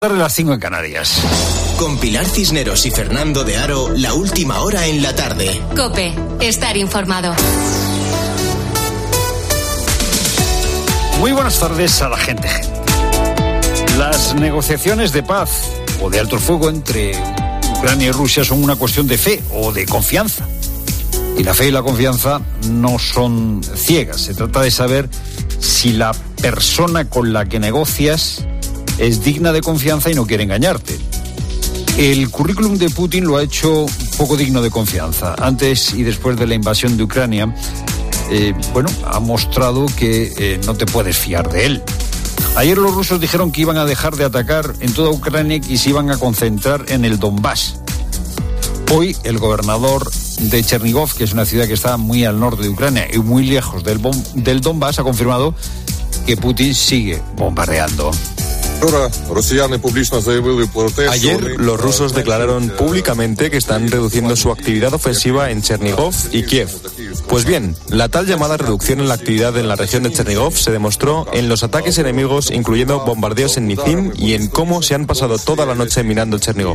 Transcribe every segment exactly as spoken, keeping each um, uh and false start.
De las cinco en Canarias. Con Pilar Cisneros y Fernando de Aro, la última hora en la tarde. COPE, estar informado. Muy buenas tardes a la gente. Las negociaciones de paz o de alto el fuego entre Ucrania y Rusia son una cuestión de fe o de confianza. Y la fe y la confianza no son ciegas. Se trata de saber si la persona con la que negocias es digna de confianza y no quiere engañarte. El currículum de Putin lo ha hecho poco digno de confianza. Antes y después de la invasión de Ucrania, eh, bueno, ha mostrado que eh, no te puedes fiar de él. Ayer los rusos dijeron que iban a dejar de atacar en toda Ucrania y se iban a concentrar en el Donbass. Hoy el gobernador de Chernigov, que es una ciudad que está muy al norte de Ucrania y muy lejos del, bom- del Donbass, ha confirmado que Putin sigue bombardeando. Ayer los rusos declararon públicamente que están reduciendo su actividad ofensiva en Chernigov y Kiev. Pues bien, la tal llamada reducción en la actividad en la región de Chernigov se demostró en los ataques enemigos, incluyendo bombardeos en Nizhyn y en cómo se han pasado toda la noche minando Chernigov.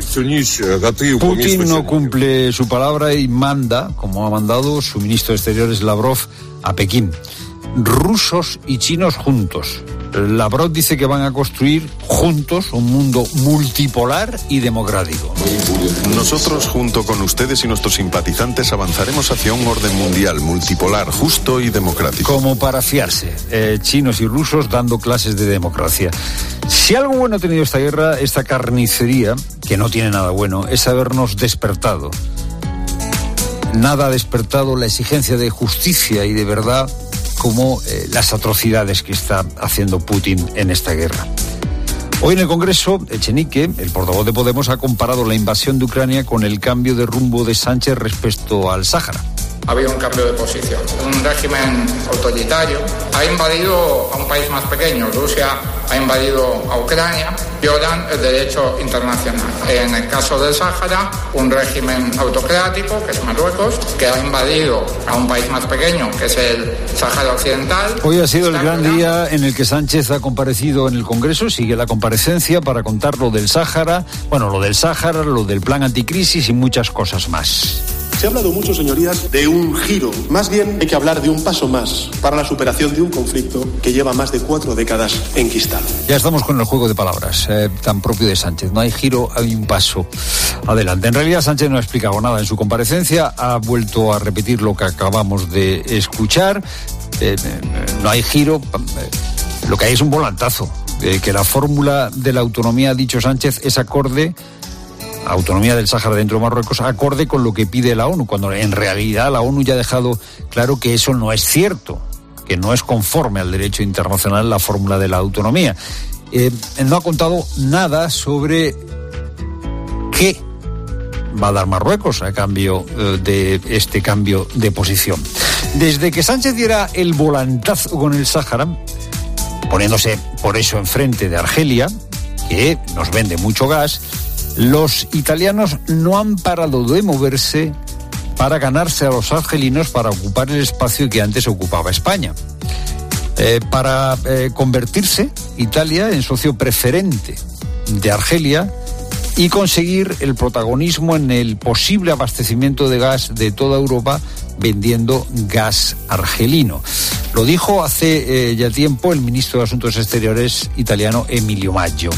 Putin no cumple su palabra y manda, como ha mandado su ministro de Exteriores Lavrov, a Pekín. Rusos y chinos juntos. Lavrov dice que van a construir juntos un mundo multipolar y democrático. Nosotros, junto con ustedes y nuestros simpatizantes, avanzaremos hacia un orden mundial multipolar, justo y democrático. Como para fiarse, eh, chinos y rusos dando clases de democracia. Si algo bueno ha tenido esta guerra, esta carnicería, que no tiene nada bueno, es habernos despertado. Nada ha despertado la exigencia de justicia y de verdad como eh, las atrocidades que está haciendo Putin en esta guerra. Hoy en el Congreso, Echenique, el portavoz de Podemos, ha comparado la invasión de Ucrania con el cambio de rumbo de Sánchez respecto al Sáhara. Ha habido un cambio de posición. Un régimen autoritario ha invadido a un país más pequeño. Rusia ha invadido a Ucrania, violan el derecho internacional. En el caso del Sáhara, un régimen autocrático, que es Marruecos, que ha invadido a un país más pequeño, que es el Sáhara Occidental. Hoy ha sido el gran día en el que Sánchez ha comparecido en el Congreso. Sigue la comparecencia para contar lo del Sáhara, bueno, lo del Sáhara, lo del plan anticrisis y muchas cosas más. Se ha hablado mucho, señorías, de un giro. Más bien hay que hablar de un paso más para la superación de un conflicto que lleva más de cuatro décadas enquistado. Ya estamos con el juego de palabras, eh, tan propio de Sánchez. No hay giro, hay un paso adelante. En realidad Sánchez no ha explicado nada en su comparecencia, ha vuelto a repetir lo que acabamos de escuchar. Eh, no hay giro, eh, lo que hay es un volantazo. Eh, que la fórmula de la autonomía, ha dicho Sánchez, es acorde... autonomía del Sáhara dentro de Marruecos, acorde con lo que pide la ONU, cuando en realidad la ONU ya ha dejado claro que eso no es cierto, que no es conforme al derecho internacional la fórmula de la autonomía. Eh, no ha contado nada sobre qué va a dar Marruecos a cambio eh, de este cambio de posición. Desde que Sánchez diera el volantazo con el Sáhara, poniéndose por eso enfrente de Argelia, que nos vende mucho gas, los italianos no han parado de moverse para ganarse a los argelinos para ocupar el espacio que antes ocupaba España. Eh, para eh, convertirse Italia en socio preferente de Argelia y conseguir el protagonismo en el posible abastecimiento de gas de toda Europa vendiendo gas argelino. Lo dijo hace eh, ya tiempo el ministro de Asuntos Exteriores italiano Emilio Maggio.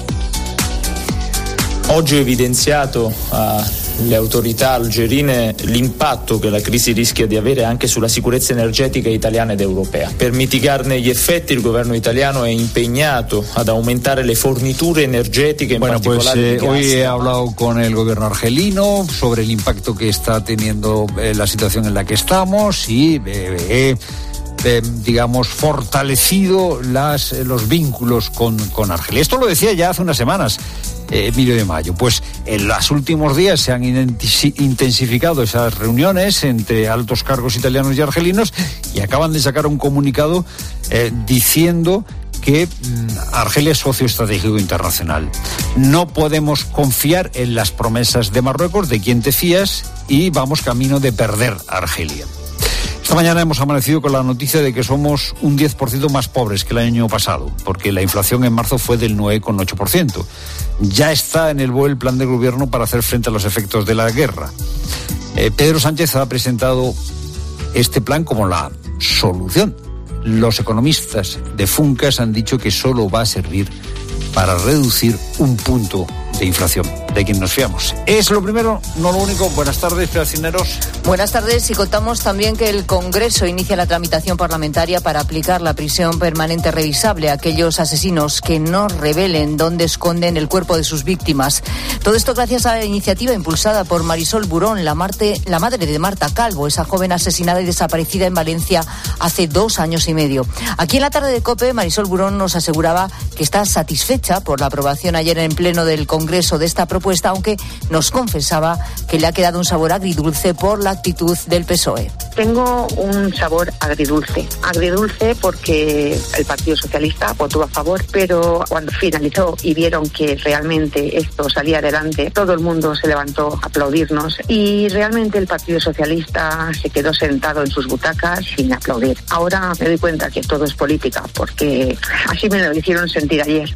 Oggi ho evidenziato alle autorità algerine l'impatto che la crisi rischia di avere anche sulla sicurezza energetica italiana ed europea. Per mitigarne gli effetti il governo italiano è impegnato ad aumentare le forniture energetiche, in bueno, particolare pues, eh, di gas. Hoy he hablado con el gobierno argelino sobre el impacto que está teniendo eh, la situación en la que estamos y eh, he, eh, digamos, fortalecido las, eh, los vínculos con, con Argelia. Esto lo decía ya hace unas semanas Emilio de Maggio. Pues en los últimos días se han intensificado esas reuniones entre altos cargos italianos y argelinos y acaban de sacar un comunicado eh, diciendo que mmm, Argelia es socio estratégico internacional. No podemos confiar en las promesas de Marruecos, de quien te fías, y vamos camino de perder a Argelia. Esta mañana hemos amanecido con la noticia de que somos un diez por ciento más pobres que el año pasado, porque la inflación en marzo fue del nueve coma ocho por ciento. Ya está en el B O E el plan del gobierno para hacer frente a los efectos de la guerra. Eh, Pedro Sánchez ha presentado este plan como la solución. Los economistas de Funcas han dicho que solo va a servir para reducir un punto de inflación, de quien nos fiamos. Es lo primero, no lo único. Buenas tardes, Pilar Cisneros. Buenas tardes, y contamos también que el Congreso inicia la tramitación parlamentaria para aplicar la prisión permanente revisable a aquellos asesinos que no revelen dónde esconden el cuerpo de sus víctimas. Todo esto gracias a la iniciativa impulsada por Marisol Burón, la, Marte, la madre de Marta Calvo, esa joven asesinada y desaparecida en Valencia hace dos años y medio. Aquí en la tarde de COPE, Marisol Burón nos aseguraba que está satisfecha por la aprobación ayer en pleno del Congreso de esta propuesta, aunque nos confesaba que le ha quedado un sabor agridulce por la actitud del P S O E. Tengo un sabor agridulce. Agridulce porque el Partido Socialista votó a favor, pero cuando finalizó y vieron que realmente esto salía adelante, todo el mundo se levantó a aplaudirnos y realmente el Partido Socialista se quedó sentado en sus butacas sin aplaudir. Ahora me doy cuenta que todo es política, porque así me lo hicieron sentir ayer.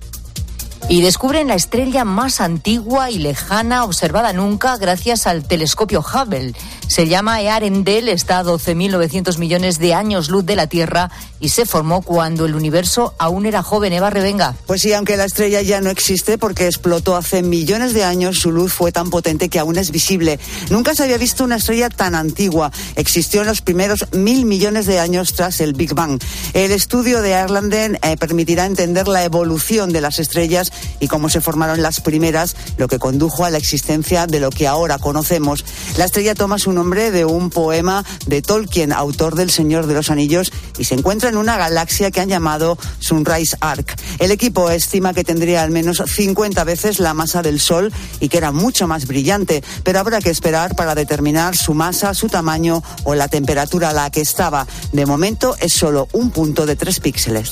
Y descubren la estrella más antigua y lejana observada nunca gracias al telescopio Hubble. Se llama Earendel, está a doce mil novecientos millones de años luz de la Tierra y se formó cuando el universo aún era joven. Eva Revenga. Pues sí, aunque la estrella ya no existe porque explotó hace millones de años, su luz fue tan potente que aún es visible. Nunca se había visto una estrella tan antigua. Existió en los primeros mil millones de años tras el Big Bang. El estudio de Earendel eh, permitirá entender la evolución de las estrellas y cómo se formaron las primeras, lo que condujo a la existencia de lo que ahora conocemos. La estrella toma su nombre de un poema de Tolkien, autor del Señor de los Anillos, y se encuentra en una galaxia que han llamado Sunrise Arc. El equipo estima que tendría al menos cincuenta veces la masa del Sol y que era mucho más brillante, pero habrá que esperar para determinar su masa, su tamaño o la temperatura a la que estaba. De momento es solo un punto de tres píxeles.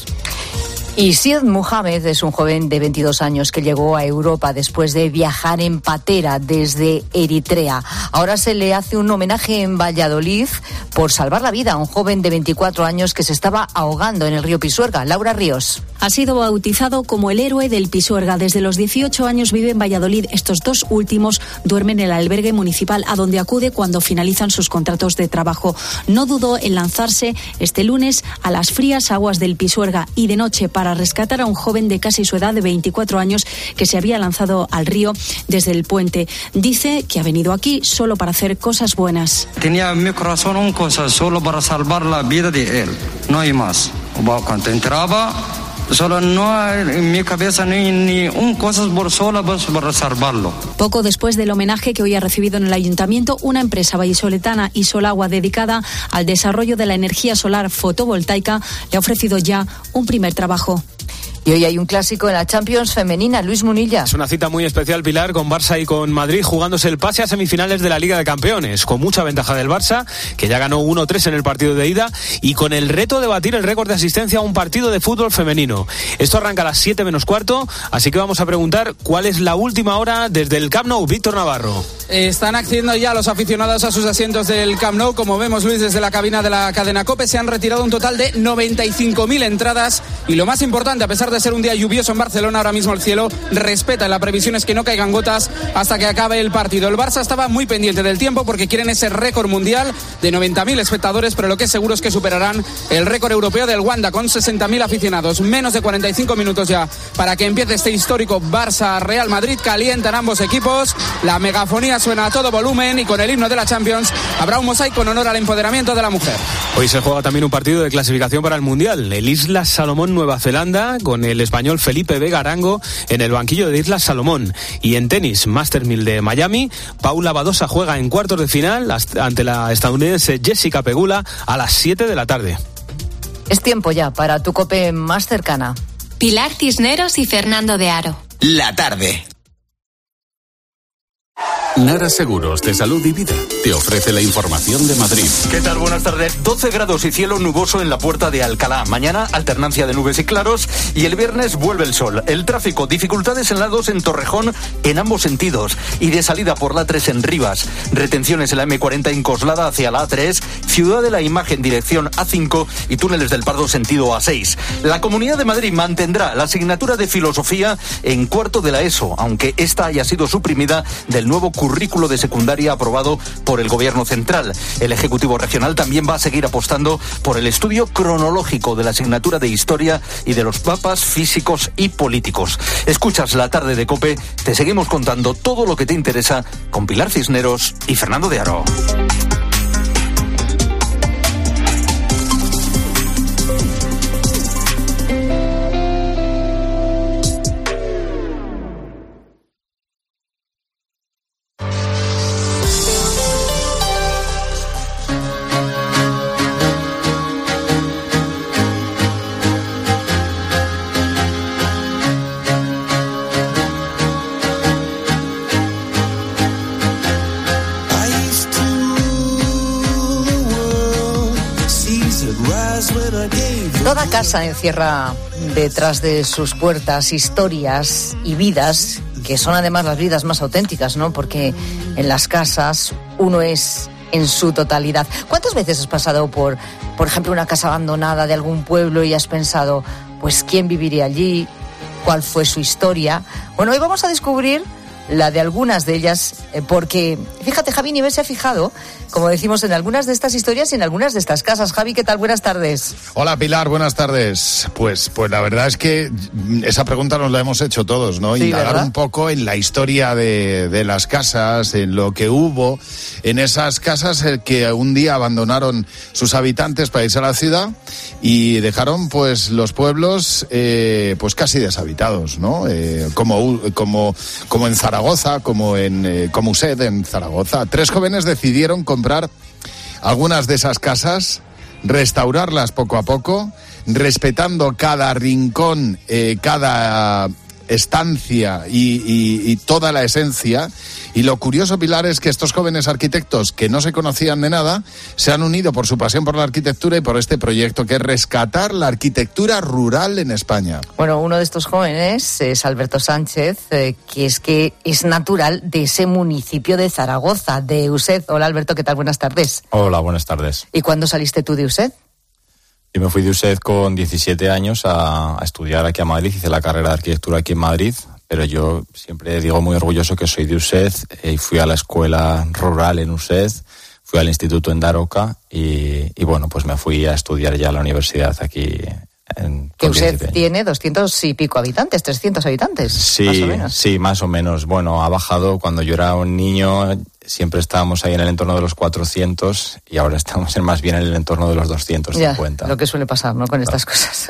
Y Syed Mohamed es un joven de veintidós años que llegó a Europa después de viajar en patera desde Eritrea. Ahora se le hace un homenaje en Valladolid por salvar la vida a un joven de veinticuatro años que se estaba ahogando en el río Pisuerga. Laura Ríos. Ha sido bautizado como el héroe del Pisuerga. Desde los dieciocho años vive en Valladolid. Estos dos últimos duermen en el albergue municipal a donde acude cuando finalizan sus contratos de trabajo. No dudó en lanzarse este lunes a las frías aguas del Pisuerga y de noche para rescatar a un joven de casi su edad de veinticuatro años que se había lanzado al río desde el puente. Dice que ha venido aquí solo para hacer cosas buenas. Tenía en mi corazón una cosa, solo para salvar la vida de él, no hay más. Cuando entraba, solo no hay en mi cabeza ni, ni un cosa por sola para salvarlo. Poco después del homenaje que hoy ha recibido en el ayuntamiento, una empresa vallisoletana, Isolagua, dedicada al desarrollo de la energía solar fotovoltaica, le ha ofrecido ya un primer trabajo. Y hoy hay un clásico en la Champions femenina, Luis Munilla. Es una cita muy especial, Pilar, con Barça y con Madrid jugándose el pase a semifinales de la Liga de Campeones, con mucha ventaja del Barça, que ya ganó uno tres en el partido de ida, y con el reto de batir el récord de asistencia a un partido de fútbol femenino. Esto arranca a las siete menos cuarto, así que vamos a preguntar cuál es la última hora desde el Camp Nou. Víctor Navarro. Están accediendo ya los aficionados a sus asientos del Camp Nou. Como vemos, Luis, desde la cabina de la cadena COPE se han retirado un total de noventa y cinco mil entradas, y lo más importante, a pesar de ser un día lluvioso en Barcelona, ahora mismo el cielo respeta. La previsión es que no caigan gotas hasta que acabe el partido. El Barça estaba muy pendiente del tiempo porque quieren ese récord mundial de noventa mil espectadores, pero lo que es seguro es que superarán el récord europeo del Wanda con sesenta mil aficionados. Menos de cuarenta y cinco minutos ya para que empiece este histórico Barça-Real Madrid. Calientan ambos equipos, la megafonía suena a todo volumen y con el himno de la Champions habrá un mosaico en honor al empoderamiento de la mujer. Hoy se juega también un partido de clasificación para el Mundial, el Islas Salomón Nueva Zelanda, con el español Felipe Vega Arango en el banquillo de Islas Salomón. Y en tenis, Masters mil de Miami, Paula Badosa juega en cuartos de final ante la estadounidense Jessica Pegula a las siete de la tarde. Es tiempo ya para tu COPE más cercana. Pilar Cisneros y Fernando de Aro. La tarde. Nara Seguros de Salud y Vida te ofrece la información de Madrid. ¿Qué tal? Buenas tardes. doce grados y cielo nuboso en la Puerta de Alcalá. Mañana alternancia de nubes y claros y el viernes vuelve el sol. El tráfico, dificultades en la dos en Torrejón en ambos sentidos y de salida por la tres en Rivas. Retenciones en la eme cuarenta en Coslada hacia la a tres, Ciudad de la Imagen dirección a cinco y túneles del Pardo sentido a seis. La Comunidad de Madrid mantendrá la asignatura de filosofía en cuarto de la ESO, aunque esta haya sido suprimida del nuevo currículo de secundaria aprobado por el Gobierno central. El Ejecutivo Regional también va a seguir apostando por el estudio cronológico de la asignatura de Historia y de los mapas físicos y políticos. Escuchas La Tarde de COPE, te seguimos contando todo lo que te interesa con Pilar Cisneros y Fernando de Aro. Toda casa encierra detrás de sus puertas historias y vidas que son además las vidas más auténticas, ¿no? Porque en las casas uno es en su totalidad. ¿Cuántas veces has pasado por, por ejemplo, una casa abandonada de algún pueblo y has pensado, pues, ¿quién viviría allí? ¿Cuál fue su historia? Bueno, hoy vamos a descubrir la de algunas de ellas, eh, porque, fíjate, Javi Nieves se ha fijado, como decimos, en algunas de estas historias y en algunas de estas casas. Javi, ¿qué tal? Buenas tardes. Hola, Pilar, buenas tardes. Pues, pues la verdad es que esa pregunta nos la hemos hecho todos, ¿no? Sí, indagar ¿verdad? un poco en la historia de, de las casas, en lo que hubo en esas casas que un día abandonaron sus habitantes para irse a la ciudad y dejaron, pues, los pueblos, eh, pues, casi deshabitados, ¿no? Eh, como, como, como en Zaragoza, como en eh, Comuset, en Zaragoza. Tres jóvenes decidieron comprar algunas de esas casas, restaurarlas poco a poco, respetando cada rincón, eh, cada estancia y, y, y toda la esencia. Y lo curioso, Pilar, es que estos jóvenes arquitectos que no se conocían de nada se han unido por su pasión por la arquitectura y por este proyecto que es rescatar la arquitectura rural en España. Bueno, uno de estos jóvenes es Alberto Sánchez, eh, que es que es natural de ese municipio de Zaragoza, de Uset. Hola, Alberto, ¿qué tal? Buenas tardes. Hola, buenas tardes. ¿Y cuándo saliste tú de Uset? Yo me fui de Uset con diecisiete años a, a estudiar aquí a Madrid, hice la carrera de arquitectura aquí en Madrid, pero yo siempre digo muy orgulloso que soy de Uset eh, y fui a la escuela rural en Uset, fui al instituto en Daroca y, y bueno, pues me fui a estudiar ya a la universidad aquí en Que Uset tiene doscientos y pico habitantes, trescientos habitantes, sí, más o menos. Sí, más o menos. Bueno, ha bajado. Cuando yo era un niño siempre estábamos ahí en el entorno de los cuatrocientos y ahora estamos en más bien en el entorno de los doscientos cincuenta. Ya, lo que suele pasar, ¿no?, con estas cosas.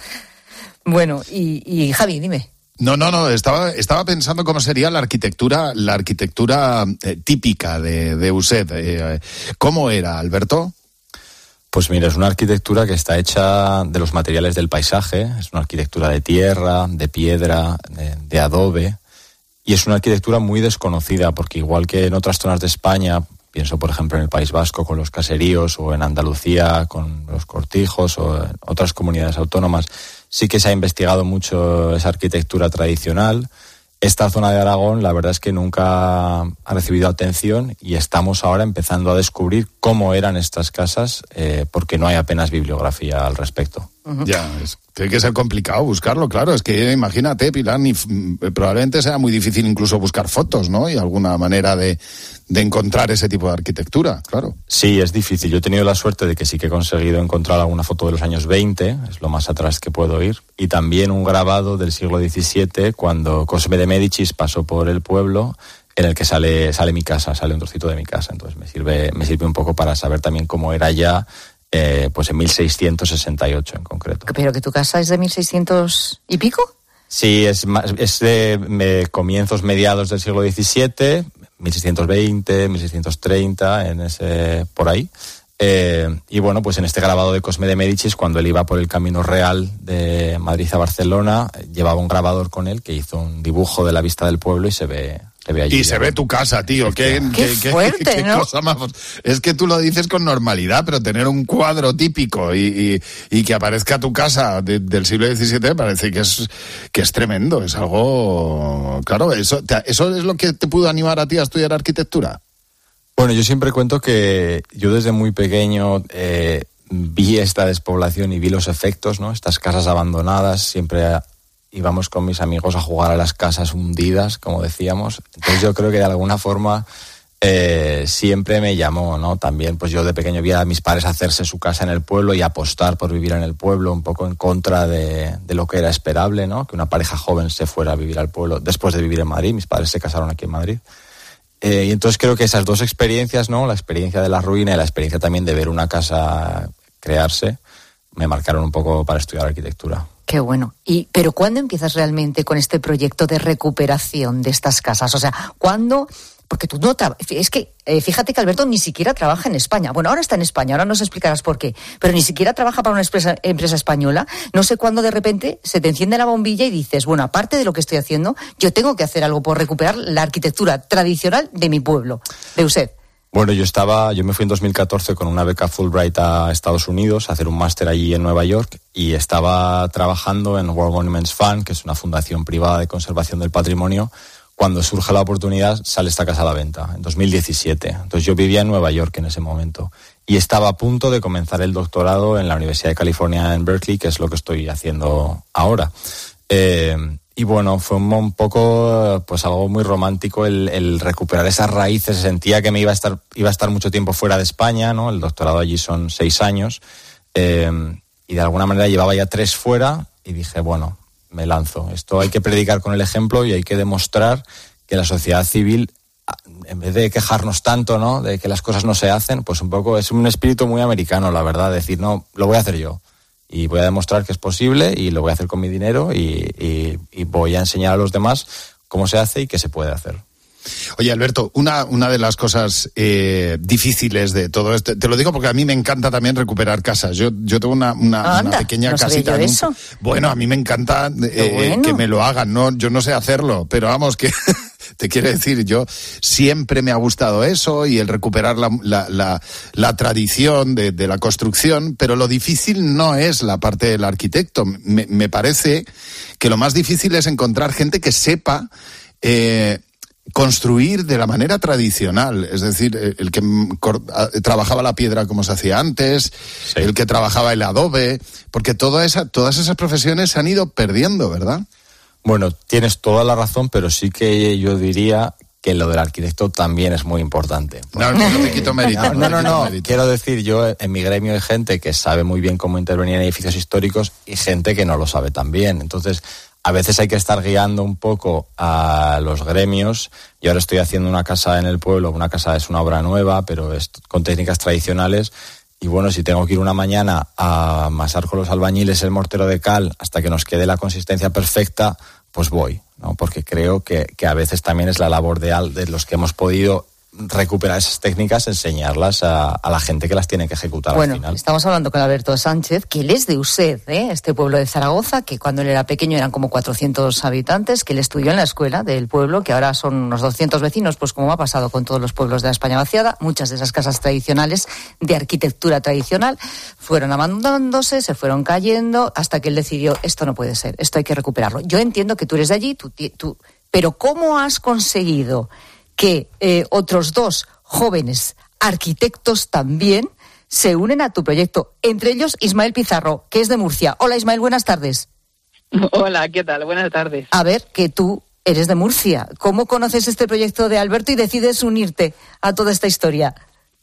Bueno, y, y Javi, dime. No, no, no, estaba, estaba pensando cómo sería la arquitectura, la arquitectura eh, típica de, de Uset. Eh, ¿Cómo era, Alberto? Pues mira, es una arquitectura que está hecha de los materiales del paisaje, es una arquitectura de tierra, de piedra, de, de adobe, y es una arquitectura muy desconocida, porque igual que en otras zonas de España, pienso por ejemplo en el País Vasco con los caseríos, o en Andalucía con los cortijos, o en otras comunidades autónomas, sí que se ha investigado mucho esa arquitectura tradicional. Esta zona de Aragón, la verdad es que nunca ha recibido atención y estamos ahora empezando a descubrir cómo eran estas casas, eh, porque no hay apenas bibliografía al respecto. Uh-huh. Ya, es, tiene que ser complicado buscarlo, claro. Es que imagínate, Pilar, ni, probablemente sea muy difícil incluso buscar fotos, ¿no? Y alguna manera de, de encontrar ese tipo de arquitectura, claro. Sí, es difícil. Yo he tenido la suerte de que sí que he conseguido encontrar alguna foto de los años veinte, es lo más atrás que puedo ir, y también un grabado del siglo diecisiete, cuando Cosme de Médicis pasó por el pueblo, en el que sale, sale mi casa, sale un trocito de mi casa. Entonces me sirve, me sirve un poco para saber también cómo era ya, eh, pues en mil seiscientos sesenta y ocho en concreto. ¿Pero que tu casa es de mil seiscientos y pico? Sí, es, más, es de me, comienzos, mediados del siglo diecisiete, mil seiscientos veinte, mil seiscientos treinta, en ese, por ahí. Eh, y bueno, pues en este grabado de Cosme de Médicis, cuando él iba por el camino real de Madrid a Barcelona, llevaba un grabador con él que hizo un dibujo de la vista del pueblo y se ve, le ve allí. Y se ve tu casa, tío. Qué, qué, qué fuerte, qué, qué ¿no? cosa más. Es que tú lo dices con normalidad, pero tener un cuadro típico y, y, y que aparezca tu casa de, del siglo diecisiete me parece que es, que es tremendo. Es algo... Claro, eso, ¿eso es lo que te pudo animar a ti a estudiar arquitectura? Bueno, yo siempre cuento que yo desde muy pequeño eh, vi esta despoblación y vi los efectos, ¿no? Estas casas abandonadas, siempre íbamos con mis amigos a jugar a las casas hundidas, como decíamos. Entonces yo creo que de alguna forma eh, siempre me llamó, ¿no? También, pues yo de pequeño vi a mis padres hacerse su casa en el pueblo y apostar por vivir en el pueblo, un poco en contra de, de lo que era esperable, ¿no? Que una pareja joven se fuera a vivir al pueblo después de vivir en Madrid. Mis padres se casaron aquí en Madrid. Eh, y entonces creo que esas dos experiencias, ¿no? La experiencia de la ruina y la experiencia también de ver una casa crearse, me marcaron un poco para estudiar arquitectura. Qué bueno. Y pero ¿cuándo empiezas realmente con este proyecto de recuperación de estas casas? O sea, ¿cuándo? Porque tú no tra- es que eh, fíjate que Alberto ni siquiera trabaja en España. Bueno, ahora está en España, ahora nos explicarás por qué. Pero ni siquiera trabaja para una empresa, empresa española. No sé cuándo de repente se te enciende la bombilla y dices, bueno, aparte de lo que estoy haciendo, yo tengo que hacer algo por recuperar la arquitectura tradicional de mi pueblo, de Eused. Bueno, yo estaba, yo me fui en dos mil catorce con una beca Fulbright a Estados Unidos a hacer un máster allí en Nueva York y estaba trabajando en World Monuments Fund, que es una fundación privada de conservación del patrimonio. Cuando surge la oportunidad, sale esta casa a la venta, en dos mil diecisiete. Entonces yo vivía en Nueva York en ese momento y estaba a punto de comenzar el doctorado en la Universidad de California en Berkeley, que es lo que estoy haciendo ahora. Eh, y bueno, fue un, un poco, pues algo muy romántico el, el recuperar esas raíces. Sentía que me iba a estar, iba a estar mucho tiempo fuera de España, ¿no? El doctorado allí son seis años eh, y de alguna manera llevaba ya tres fuera y dije, bueno, me lanzo. Esto hay que predicar con el ejemplo y hay que demostrar que la sociedad civil, en vez de quejarnos tanto, ¿no? De que las cosas no se hacen, pues un poco es un espíritu muy americano, la verdad, decir, no, lo voy a hacer yo. Y voy a demostrar que es posible y lo voy a hacer con mi dinero y, y, y voy a enseñar a los demás cómo se hace y qué se puede hacer. Oye, Alberto, una, una de las cosas eh, difíciles de todo esto, te lo digo porque a mí me encanta también recuperar casas. Yo, yo tengo una, una, Anda, una pequeña ¿no casita. sabía yo En un, eso? bueno, a mí me encanta eh, bueno. que me lo hagan. No, yo no sé hacerlo, pero vamos, que te quiero decir, yo siempre me ha gustado eso y el recuperar la, la, la, la tradición de, de la construcción, pero lo difícil no es la parte del arquitecto. Me, me parece que lo más difícil es encontrar gente que sepa eh, construir de la manera tradicional, es decir, el que trabajaba la piedra como se hacía antes, sí. El que trabajaba el adobe, porque toda esa, todas esas profesiones se han ido perdiendo, ¿verdad? Bueno, tienes toda la razón, pero sí que yo diría que lo del arquitecto también es muy importante. No, no, no te quito mérito. No, no, no, no. Quiero decir, yo en mi gremio hay gente que sabe muy bien cómo intervenir en edificios históricos y gente que no lo sabe tan bien. Entonces, a veces hay que estar guiando un poco a los gremios. Yo ahora estoy haciendo una casa en el pueblo, una casa es una obra nueva, pero es con técnicas tradicionales. Y bueno, si tengo que ir una mañana a amasar con los albañiles el mortero de cal hasta que nos quede la consistencia perfecta, pues voy, ¿no? Porque creo que, que a veces también es la labor de, al, de los que hemos podido recuperar esas técnicas, enseñarlas a, a la gente que las tiene que ejecutar bueno, al final. Estamos hablando con Alberto Sánchez, que él es de Eused, ¿eh? Este pueblo de Zaragoza, que cuando él era pequeño eran como cuatrocientos habitantes, que él estudió en la escuela del pueblo, que ahora son unos doscientos vecinos, pues como ha pasado con todos los pueblos de la España vaciada, muchas de esas casas tradicionales, de arquitectura tradicional, fueron abandonándose, se fueron cayendo, hasta que él decidió, esto no puede ser, esto hay que recuperarlo. Yo entiendo que tú eres de allí, tú, tú, pero ¿cómo has conseguido que eh, otros dos jóvenes arquitectos también se unen a tu proyecto? Entre ellos Ismael Pizarro, que es de Murcia. Hola Ismael, buenas tardes. Hola, ¿qué tal? Buenas tardes. A ver, que tú eres de Murcia. ¿Cómo conoces este proyecto de Alberto y decides unirte a toda esta historia?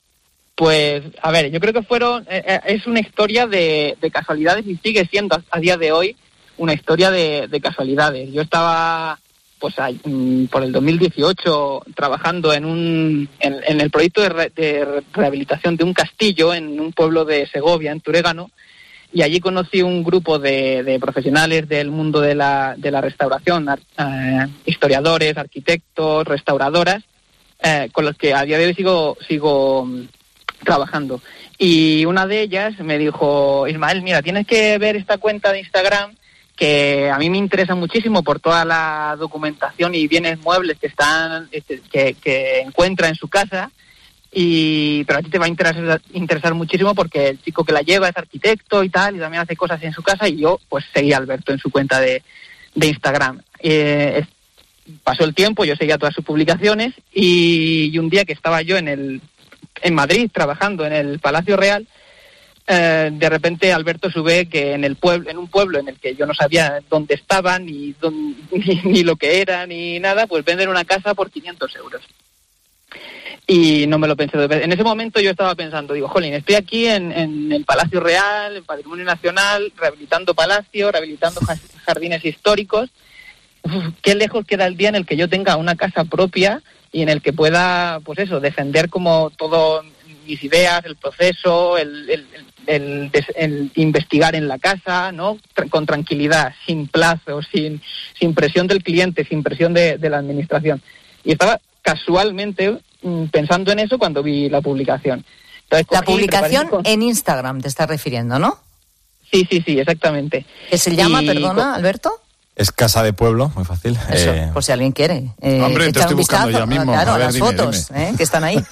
Pues, a ver, yo creo que fueron eh, es una historia de, de casualidades y sigue siendo a, a día de hoy una historia de, de casualidades. Yo estaba pues por el dos mil dieciocho trabajando en un en, en el proyecto de, re, de rehabilitación de un castillo en un pueblo de Segovia, en Turégano, y allí conocí un grupo de, de profesionales del mundo de la de la restauración, eh, historiadores, arquitectos, restauradoras, eh, con los que a día de hoy sigo sigo um, trabajando. Y una de ellas me dijo, Ismael, mira, tienes que ver esta cuenta de Instagram que a mí me interesa muchísimo por toda la documentación y bienes muebles que están que, que encuentra en su casa. Y pero a ti te va a interesar, interesar muchísimo porque el chico que la lleva es arquitecto y tal, y también hace cosas en su casa, y yo pues seguí a Alberto en su cuenta de, de Instagram. Eh, pasó el tiempo, yo seguía todas sus publicaciones, y, y un día que estaba yo en el en Madrid trabajando en el Palacio Real, eh, de repente Alberto sube que en el pueblo, en un pueblo en el que yo no sabía dónde estaban, ni, dónde, ni, ni lo que era, ni nada, pues venden una casa por quinientos euros. Y no me lo pensé dos veces. En ese momento yo estaba pensando, digo, jolín, estoy aquí en, en el Palacio Real, en Patrimonio Nacional, rehabilitando palacio, rehabilitando jardines históricos. Uf, qué lejos queda el día en el que yo tenga una casa propia y en el que pueda, pues eso, defender como todo mis ideas, el proceso, el, el, el, el, el investigar en la casa, ¿no? Con tranquilidad, sin plazo, sin, sin presión del cliente, sin presión de, de la administración. Y estaba casualmente pensando en eso cuando vi la publicación. Entonces, la cogí, publicación con... en Instagram te estás refiriendo, ¿no? Sí, sí, sí, exactamente. ¿Qué se llama, y... perdona, Alberto? Es Casa de Pueblo, muy fácil. Eso, eh... por si alguien quiere. Eh, Hombre, te estoy buscando ya mismo. Claro, a ver, las dime, fotos dime. ¿eh? que están ahí.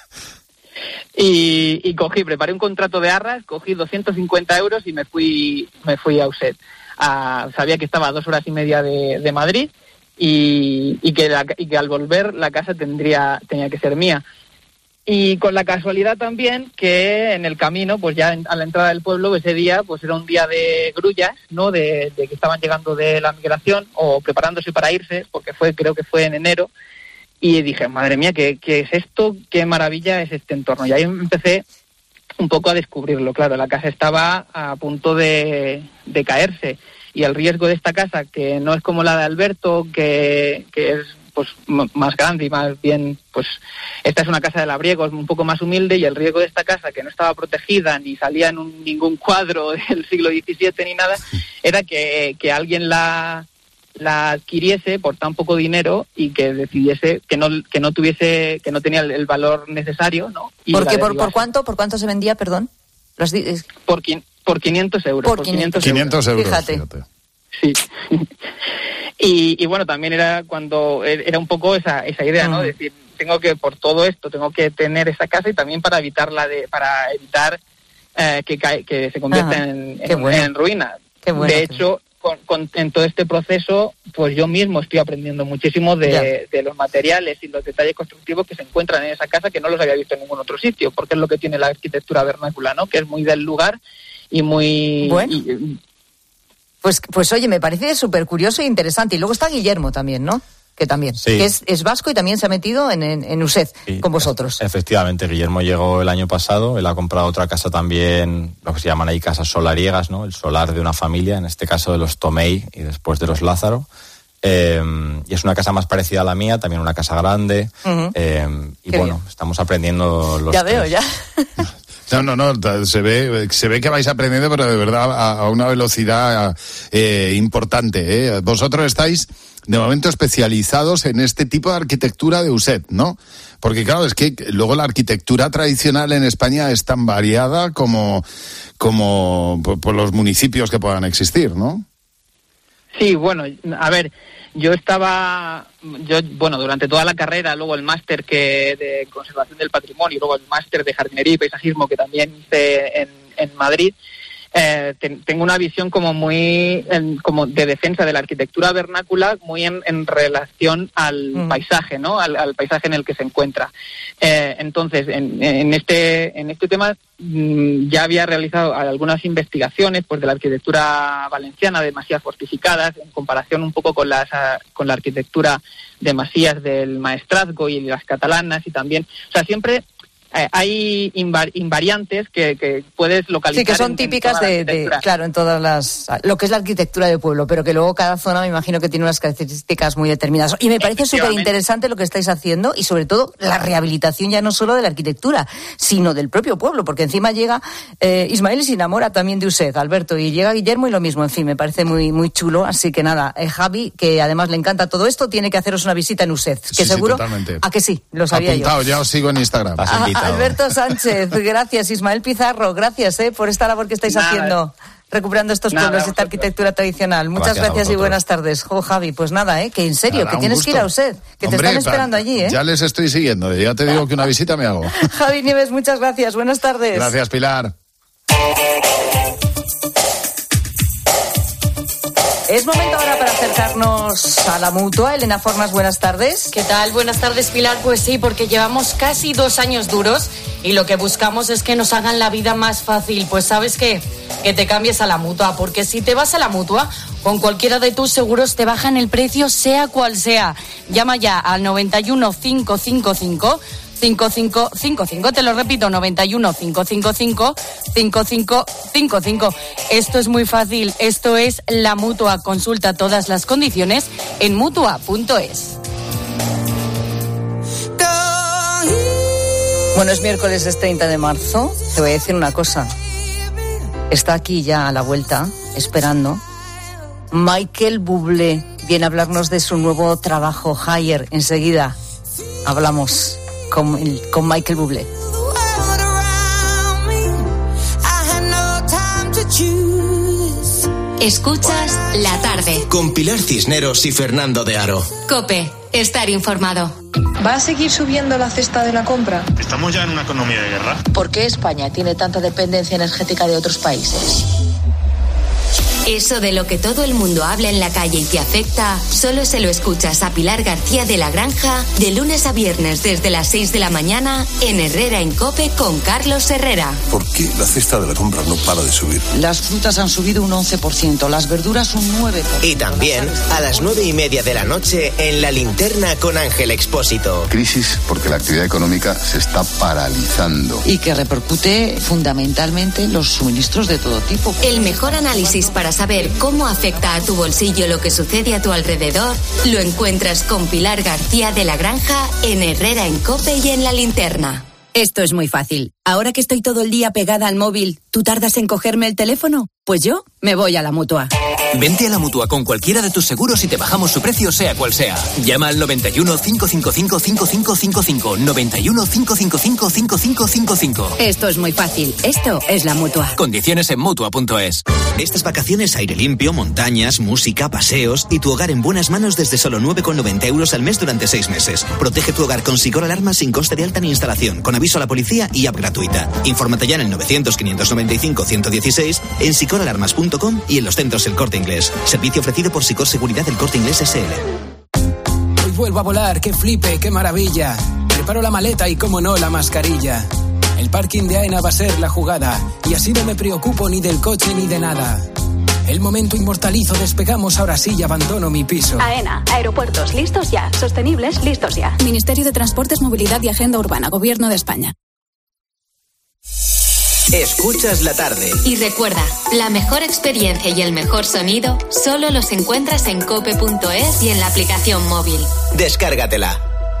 y, y cogí, preparé un contrato de arras, cogí doscientos cincuenta euros y me fui me fui a Uset. A, sabía que estaba a dos horas y media de, de Madrid y, y, que la, y que al volver la casa tendría tenía que ser mía. Y con la casualidad también que en el camino, pues ya en, a la entrada del pueblo, ese día, pues era un día de grullas, ¿no? De, de que estaban llegando de la migración o preparándose para irse, porque fue, creo que fue en enero. Y dije, madre mía, ¿qué, qué es esto? ¿Qué maravilla es este entorno? Y ahí empecé un poco a descubrirlo. Claro, la casa estaba a punto de, de caerse. Y el riesgo de esta casa, que no es como la de Alberto, que, que es pues m- más grande y más bien, pues esta es una casa de labriegos un poco más humilde, y el riesgo de esta casa, que no estaba protegida ni salía en un, ningún cuadro del siglo diecisiete ni nada, era que, que alguien la, la adquiriese por tan poco dinero y que decidiese que no que no tuviese que no tenía el, el valor necesario, ¿no? Y ¿Por qué? la ¿Por, derribase. ¿Por cuánto? ¿Por cuánto se vendía, perdón? Los di- Por, qui- por quinientos euros. Por quinientos quinientos euros. Fíjate. fíjate. Sí. y, y bueno, también era cuando era un poco esa esa idea, ¿no? Mm. Es decir, tengo que, por todo esto, tengo que tener esa casa, y también para evitarla de, para evitar eh, que cae, que se convierta Ajá. en, Qué en, bueno. en ruina. Qué bueno. De hecho, con, con, en todo este proceso, pues yo mismo estoy aprendiendo muchísimo Ya. de, de los materiales y los detalles constructivos que se encuentran en esa casa, que no los había visto en ningún otro sitio, porque es lo que tiene la arquitectura vernácula, ¿no? Que es muy del lugar y muy... Bueno. y- Pues, pues oye, me parece súper curioso e interesante. Y luego está Guillermo también, ¿no? Que también, Sí. que es, es vasco y también se ha metido en, en, en Uset Sí, con vosotros. Efectivamente, Guillermo llegó el año pasado, él ha comprado otra casa también, lo que se llaman ahí casas solariegas, ¿no? El solar de una familia, en este caso de los Tomei y después de los Lázaro. Eh, y es una casa más parecida a la mía, también una casa grande. Ujú. eh, y Qué bueno, bien. estamos aprendiendo los Ya veo, tres. ya. No, no, no, ta- se ve, se ve que vais aprendiendo, pero de verdad a, a una velocidad eh, importante. ¿eh? Vosotros estáis, de momento, especializados en este tipo de arquitectura de Uset, ¿no? Porque claro, es que luego la arquitectura tradicional en España es tan variada como, como por, por los municipios que puedan existir, ¿no? Sí, bueno, a ver, yo estaba, yo bueno, durante toda la carrera, luego el máster que de conservación del patrimonio, luego el máster de jardinería y paisajismo que también hice en, en Madrid, eh, ten, tengo una visión como muy en, como de defensa de la arquitectura vernácula, muy en, en relación al Mm. paisaje, ¿no? Al, al paisaje en el que se encuentra. Eh, entonces, en, en este en este tema mm, ya había realizado algunas investigaciones, pues, de la arquitectura valenciana, de masías fortificadas, en comparación un poco con las ah, con la arquitectura de masías del Maestrazgo y las catalanas, y también, o sea, siempre eh, hay invar- invariantes que, que puedes localizar. Sí, que son en- en típicas toda la de, de, arquitectura. claro, en todas las, lo que es la arquitectura de pueblo, pero que luego cada zona me imagino que tiene unas características muy determinadas. Y me parece súper Efectivamente. interesante lo que estáis haciendo, y sobre todo la rehabilitación ya no solo de la arquitectura, sino del propio pueblo, porque encima llega eh, Ismael y se enamora también de Uset, Alberto, y llega Guillermo y lo mismo. En fin, me parece muy muy chulo. Así que nada, eh, Javi, que además le encanta todo esto, tiene que haceros una visita en Uset, que Sí, sí, seguro totalmente. a que sí, lo sabía Apuntado, yo. ya os sigo en Instagram. A- Alberto Sánchez, gracias. Ismael Pizarro, gracias eh, por esta labor que estáis Nada. haciendo recuperando estos Nada, pueblos, esta arquitectura tradicional. Muchas Gracias gracias y buenas tardes. Jo, Javi, pues nada, ¿eh? Que en serio, Nada, que un tienes gusto. que ir a Used, que Hombre, te están esperando pa- allí, ¿eh? Ya les estoy siguiendo, ya te digo que una visita me hago. Javi Nieves, muchas gracias. Buenas tardes. Gracias, Pilar. Es momento ahora para acercarnos a la Mutua. Elena Formas, buenas tardes. ¿Qué tal? Buenas tardes, Pilar. Pues sí, porque llevamos casi dos años duros y lo que buscamos es que nos hagan la vida más fácil. Pues ¿sabes qué? Que te cambies a la Mutua, porque si te vas a la Mutua, con cualquiera de tus seguros te bajan el precio, sea cual sea. Llama ya al noventa y uno, cinco cinco cinco, cinco cinco cinco cinco, te lo repito, noventa y uno, cinco cinco cinco, cinco cinco cinco cinco. Esto es muy fácil, esto es la Mutua. Consulta todas las condiciones en mutua punto es. Bueno, es miércoles, es treinta de marzo. Te voy a decir una cosa. Está aquí ya a la vuelta, esperando. Michael Bublé viene a hablarnos de su nuevo trabajo, Higher. Enseguida hablamos con, con Michael Bublé. Escuchas La Tarde. Con Pilar Cisneros y Fernando de Aro. COPE. Estar informado. ¿Va a seguir subiendo la cesta de la compra? ¿Estamos ya en una economía de guerra? ¿Por qué España tiene tanta dependencia energética de otros países? Eso de lo que todo el mundo habla en la calle y te afecta, solo se lo escuchas a Pilar García de la Granja de lunes a viernes desde las seis de la mañana en Herrera en COPE con Carlos Herrera. ¿Por qué la cesta de la compra no para de subir? Las frutas han subido un once por ciento, las verduras un nueve por ciento. Y también a las nueve y media de la noche en La Linterna con Ángel Expósito. Crisis porque la actividad económica se está paralizando. Y que repercute fundamentalmente en los suministros de todo tipo. El mejor análisis para saber cómo afecta a tu bolsillo lo que sucede a tu alrededor lo encuentras con Pilar García de la Granja en Herrera en COPE y en La Linterna. Esto es muy fácil. Ahora que estoy todo el día pegada al móvil, ¿tú tardas en cogerme el teléfono? Pues yo me voy a la Mutua. Vente a la Mutua con cualquiera de tus seguros y te bajamos su precio sea cual sea. Llama al noventa y uno, cinco cinco cinco, cinco cinco cinco cinco, noventa y uno, cinco cinco cinco, cinco cinco cinco cinco. Esto es muy fácil. Esto es la Mutua. Condiciones en mutua punto es. Estas vacaciones, aire limpio, montañas, música, paseos y tu hogar en buenas manos desde solo nueve con noventa euros al mes durante seis meses. Protege tu hogar con Sicor Alarma sin coste de alta ni instalación, con aviso a la policía y app gratuita. Infórmate ya en el novecientos, quinientos noventa y cinco, ciento dieciséis, en sicor alarmas punto com y en los centros El Corte Inglés. Servicio ofrecido por Sicor Seguridad del Corte Inglés S L. Hoy vuelvo a volar, qué flipe, qué maravilla. Preparo la maleta y, como no, la mascarilla. El parking de AENA va a ser la jugada y así no me preocupo ni del coche ni de nada. El momento inmortalizo, despegamos, ahora sí y abandono mi piso. AENA, aeropuertos listos ya, sostenibles listos ya. Ministerio de Transportes, Movilidad y Agenda Urbana, Gobierno de España. Escuchas La Tarde. Y recuerda, la mejor experiencia y el mejor sonido solo los encuentras en cope punto es y en la aplicación móvil. Descárgatela.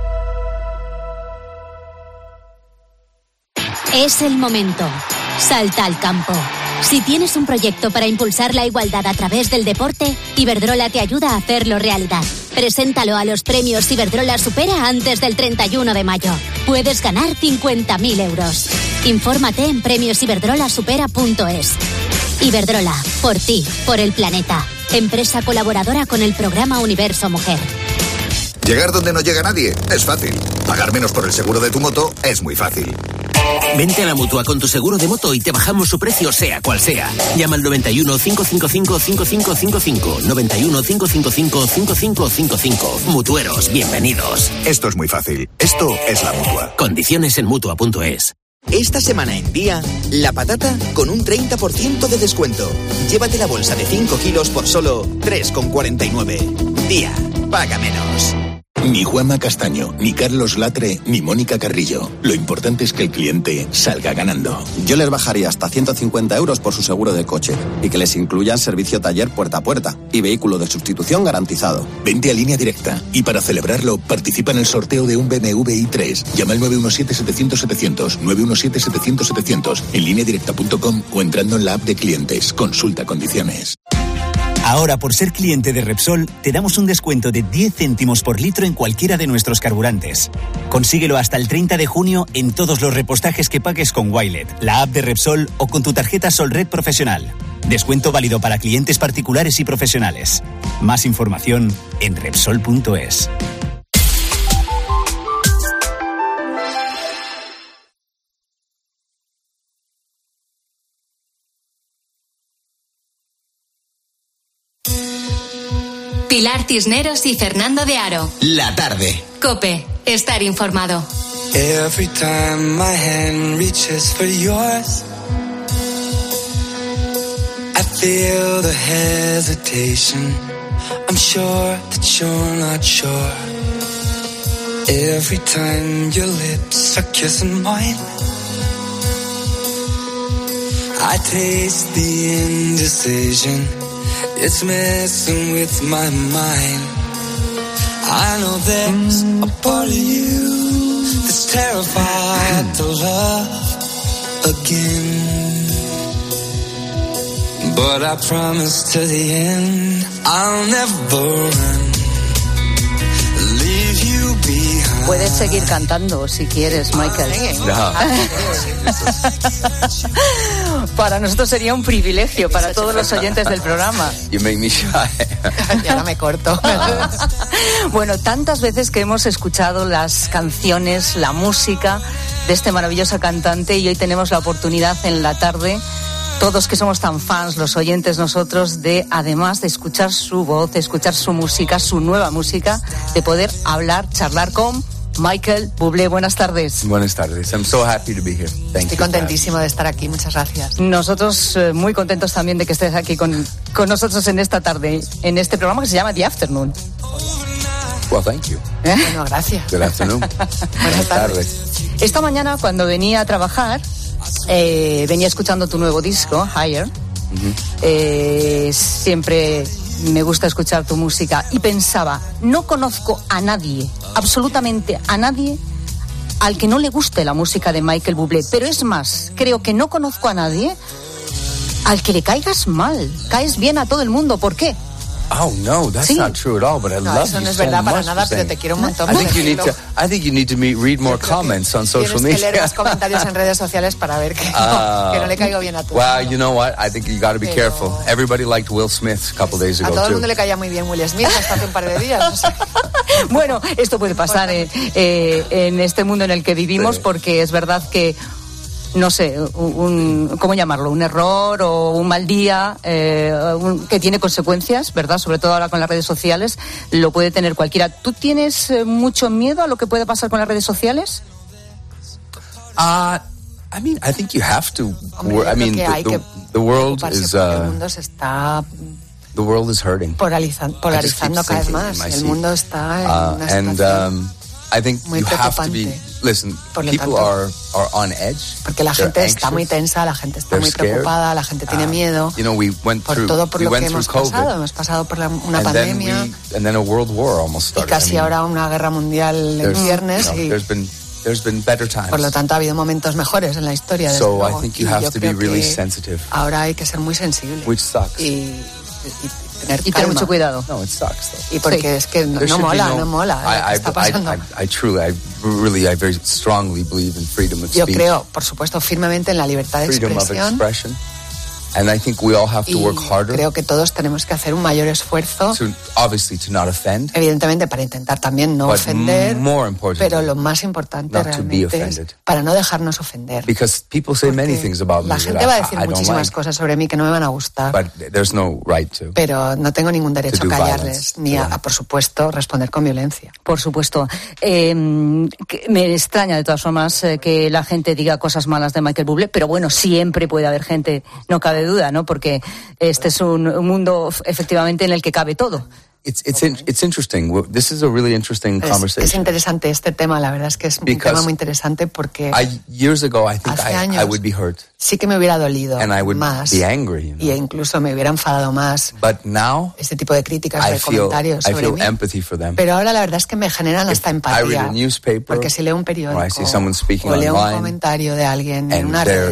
Es el momento. Salta al campo. Si tienes un proyecto para impulsar la igualdad a través del deporte, Iberdrola te ayuda a hacerlo realidad. Preséntalo a los premios Iberdrola Supera antes del treinta y uno de mayo. Puedes ganar cincuenta mil euros. Infórmate en premios iberdrola supera punto es. Iberdrola, por ti, por el planeta. Empresa colaboradora con el programa Universo Mujer. Llegar donde no llega nadie es fácil. Pagar menos por el seguro de tu moto es muy fácil. Vente a la Mutua con tu seguro de moto y te bajamos su precio sea cual sea. Llama al noventa y uno, cinco cinco cinco, cinco cinco cinco cinco, noventa y uno, cinco cinco cinco, cinco cinco cinco cinco. Mutueros, bienvenidos. Esto es muy fácil. Esto es la Mutua. Condiciones en mutua punto es. Esta semana en Día, la patata con un treinta por ciento de descuento. Llévate la bolsa de cinco kilos por solo tres con cuarenta y nueve. Día, paga menos. Ni Juanma Castaño, ni Carlos Latre, ni Mónica Carrillo. Lo importante es que el cliente salga ganando. Yo les bajaría hasta ciento cincuenta euros por su seguro de coche y que les incluyan servicio taller puerta a puerta y vehículo de sustitución garantizado. Vente a Línea Directa y para celebrarlo participa en el sorteo de un B M W i tres. Llama al nueve uno siete, setecientos, setecientos, nueve uno siete, setecientos, setecientos en línea directa punto com o entrando en la app de clientes. Consulta condiciones. Ahora, por ser cliente de Repsol, te damos un descuento de diez céntimos por litro en cualquiera de nuestros carburantes. Consíguelo hasta el treinta de junio en todos los repostajes que pagues con Wilet, la app de Repsol o con tu tarjeta Solred Profesional. Descuento válido para clientes particulares y profesionales. Más información en Repsol punto es. Pilar Cisneros y Fernando de Aro. La tarde. COPE. Estar informado. Every time my hand reaches for yours, I feel the hesitation. I'm sure that you're not sure. Every time your lips are kissing mine, I taste the indecision. It's messing with my mind. I know there's a part of you that's terrified to love again. But I promise to the end, I'll never run, leave you behind. Puedes seguir cantando si quieres, Michael. No. Para nosotros sería un privilegio, para todos los oyentes del programa. You make me shy. Y ahora me corto. Bueno, tantas veces que hemos escuchado las canciones, la música de este maravilloso cantante, y hoy tenemos la oportunidad en la tarde, todos que somos tan fans, los oyentes nosotros, de además de escuchar su voz, de escuchar su música, su nueva música, de poder hablar, charlar con Michael Bublé. Buenas tardes. Buenas tardes. I'm so happy to be here. Thank Estoy contentísimo de estar aquí. Muchas gracias. Nosotros eh, muy contentos también de que estés aquí con, con nosotros en esta tarde, en este programa que se llama The Afternoon. Well, thank you. ¿Eh? Bueno, gracias. Good afternoon. Buenas tardes. Esta mañana, cuando venía a trabajar, eh, venía escuchando tu nuevo disco, Higher. Uh-huh. Eh, siempre me gusta escuchar tu música y pensaba, no conozco a nadie, absolutamente a nadie, al que no le guste la música de Michael Bublé. Pero es más, creo que no conozco a nadie al que le caigas mal. Caes bien a todo el mundo. ¿Por qué? Oh no, that's sí. not true at all. But I no, love eso you no es so verdad para much nada, for pero te quiero un montón. I think you need to. I think you need to meet, read more comments on social media. Tienes que leer media. más comentarios en redes sociales para ver que, uh, no, que no le caigo bien a todo. Well, you know what? I think you got to be pero... careful. Everybody liked Will Smith a couple days ago. A todo too. el mundo le caía muy bien Will Smith hasta hace un par de días. No sé. Bueno, esto puede pasar eh, eh, en este mundo en el que vivimos, sí. Porque es verdad que, no sé, un, ¿cómo llamarlo? Un error o un mal día eh, un, que tiene consecuencias, ¿verdad? Sobre todo ahora con las redes sociales, lo puede tener cualquiera. ¿Tú tienes eh, mucho miedo a lo que puede pasar con las redes sociales? Uh, I mean, I think you have to. Hombre, I mean, the, the, the world is. Uh, el mundo se está. The world is hurting. Polarizando, polarizando cada vez más. El mundo está en uh, una and, situación um, I think muy you have to be. Listen, people tanto, are are on edge. Porque la gente They're está anxious. muy tensa, la gente está They're muy preocupada, la gente tiene uh, miedo. You know, we went por through, todo por we lo went que hemos COVID, pasado, hemos pasado por la, una and pandemia. Then we, and then a world war almost started. Y casi I mean, ahora una guerra mundial en viernes. You know, y there's been there's been better times. Por lo tanto, ha habido momentos mejores en la historia. Desde so luego. I think you y have to be really sensitive. Ahora hay que ser muy sensible. Which sucks. Y, y, Tener y tener mucho cuidado. No, it sucks, though. Y porque sí. es que no, no mola, no, no mola. I, I, está pasando. I, I, I truly, I really, I very strongly believe in freedom of Yo speech. creo, por supuesto, firmemente en la libertad de freedom expresión. Of expression. And I think we all have to work harder. Creo que todos tenemos que hacer un mayor esfuerzo. To, obviously, to not offend. Evidentemente, para intentar también no but ofender. More important, pero lo más importante realmente es para no dejarnos ofender. Because people say Porque many things about la me gente that va a I, decir I muchísimas don't like, cosas sobre mí que no me van a gustar. But there's no right to. Pero no tengo ningún derecho a callarles ni a, a, por supuesto, responder con violencia. Por supuesto. Eh, me extraña de todas formas eh, que la gente diga cosas malas de Michael Bublé, pero bueno, siempre puede haber gente, no cabe duda, ¿no? Porque este es un mundo efectivamente en el que cabe todo. It's it's in, it's interesting. This is a really interesting es, conversation. Es interesante este tema, la verdad es que es un Because tema muy interesante porque I, years ago I think hace I, años I would be hurt. Sí que me hubiera dolido and I would más be angry, you know? y incluso me hubiera enfadado más. But now este tipo de críticas, I de feel, comentarios sobre I feel mí. empathy for them. Pero ahora la verdad es que me generan hasta If empatía. I read a newspaper, porque si leo un periódico or I see someone speaking o leo online, un comentario de alguien en una they're, red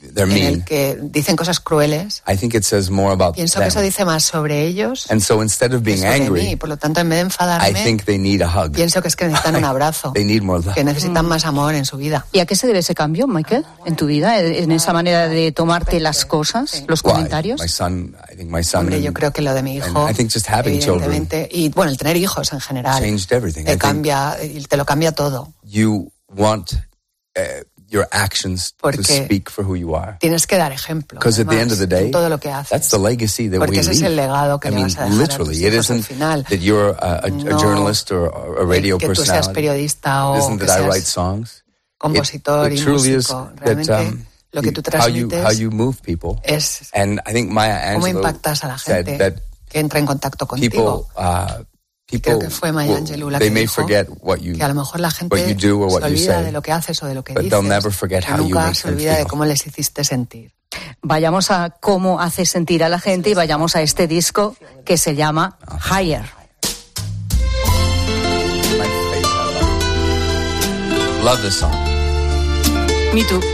they're en mean, el que dicen cosas crueles, I think it says more about pienso them. que eso dice más sobre ellos And so instead of que being sobre angry, mí. Por lo tanto, en vez de I enfadarme, think they need a hug. pienso que es que necesitan un abrazo, They need more love. que necesitan más amor en su vida. ¿Y a qué se debe ese cambio, Michael, en tu vida, en esa manera de tomarte las cosas, los Why? comentarios? My son, I think my son. Hombre, yo creo que lo de mi hijo, I think just having children evidentemente, y bueno, el tener hijos en general, changed everything. I te think cambia, te lo cambia todo. you want uh, your actions Porque to speak for who you are. Tienes que dar ejemplo. Because at the end of the day, en todo lo que haces. that's the legacy that Porque we ese es leave. el legado que I le mean, vas a dejar literally, a it tus hijos al isn't final. that you're a, a, a No journalist or a radio que tú seas personality. periodista o It isn't que that I seas write songs. compositor it, it y truly músico. is Realmente that, um, lo que tú how you transmites how you move people. es And I think Maya cómo Angelou impactas a la said gente that que entra en contacto people contigo. uh, Creo people que fue Maya will- Angelou la they que may dijo forget what you que a lo mejor la gente what you do or se what you olvida say, de lo que haces o de lo que but dices, they'll never forget pero how you nunca make se them olvida de feel. cómo les hiciste sentir. Vayamos a cómo hace sentir a la gente y vayamos a este disco que se llama Higher. My face, I love. Love this song. Me too.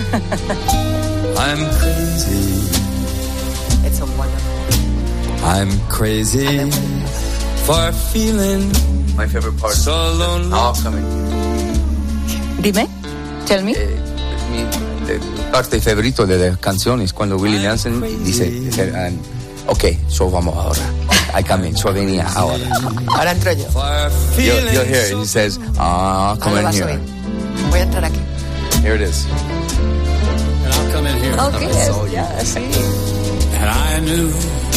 I'm crazy. It's a wonderful. I'm crazy for feeling My favorite part so is lonely. all coming. Dime, tell me. Eh, mi eh, parte favorito de las canciones cuando Willie Nelson dice, dice um, ok, so vamos ahora. I come in, so venía ahora. Ahora entro yo. You'll, you'll hear it. He says, ah, come Ahora in vas a here. oír. Voy a entrar aquí. Here it is. And I'll come in here. Okay, That's ya, all you. sí. And I knew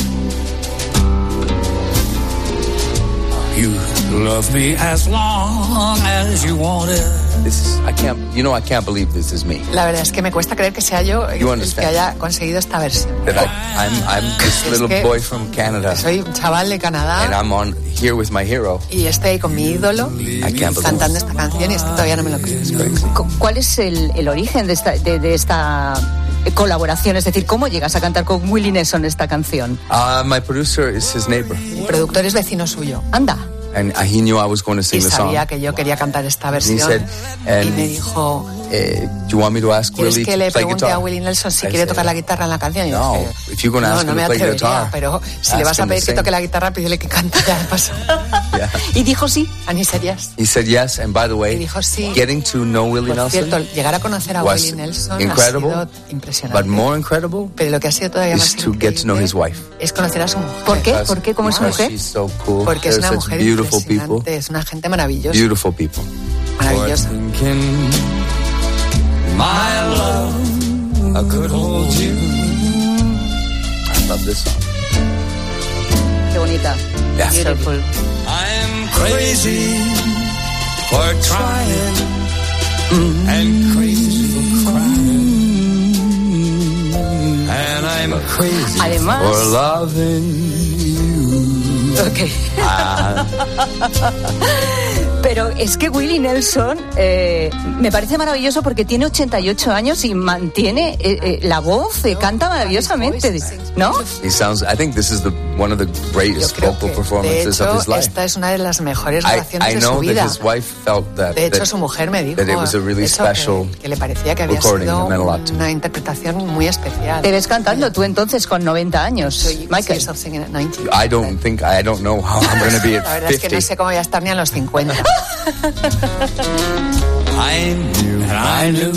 you loved me as long as you wanted. This is, I can't, you know, I can't believe this is me. La verdad es que me cuesta creer que sea yo el You que understand. haya conseguido esta versión. That I, I'm, I'm this Es little que boy from Canada, Soy un chaval de and Canadá I'm on here with my hero. y estoy ahí con mi ídolo I can't believe cantando it. esta canción y esto todavía no me lo creo. It's crazy. Cu- ¿Cuál es el, el origen de esta, de, de esta colaboración? Es decir, ¿cómo llegas a cantar con Willie Nelson esta canción? Uh, my producer is his neighbor, El productor es vecino suyo Anda. and uh, he knew I was going to y sing the song. sabía que yo quería cantar esta And he versión said, y and, me dijo, eh, do you want me to ask ¿quieres Willie que le to play pregunte guitar? a Willie Nelson si I quiere said, tocar la guitarra en la canción? Y yo No, dije, if you're going to no, ask no him me to play atrevería, guitar, pero si ask le vas a him to pedir que sing. toque la guitarra, pídele que cante ya de paso. Yeah. Y dijo sí. And he said yes. He said yes, and by the Y way, dijo sí. getting to know Willie Por Nelson cierto, llegar a conocer a was Willie Nelson incredible, ha sido impresionante. but more incredible Pero lo que ha sido todavía is más to get to know his increíble wife. es conocer a su mujer. ¿Por qué? Because- ¿Por qué? ¿Cómo es su because mujer? she's so cool. Porque es They're una such mujer beautiful people. impresionante, es una gente maravillosa. Beautiful people. Maravillosa. Thinking my love I could hold you. I love this song. Qué bonita. Yeah. Beautiful. I'm crazy for trying and crazy for crying. And I'm crazy Además- for loving you. Ok. Ah, Pero es que Willie Nelson eh, me parece maravilloso porque tiene ochenta y ocho años y mantiene eh, eh, la voz, eh, canta maravillosamente, ¿no? he sounds. I think this is the one of the Yo greatest creo vocal que, de performances hecho, of his life. esta es una de las mejores I, grabaciones I de su know vida. that his wife felt that, De hecho, that, su mujer me dijo that it was a really eso, special que, que le parecía que había recording. sido It meant a lot to me. una interpretación muy especial. Te ves cantando tú entonces con noventa años, So you can see Michael. yourself singing at ninety. I don't think I don't know how I'm going to be La at verdad es que no fifty. sé cómo voy a estar ni a los cincuenta. I knew and I knew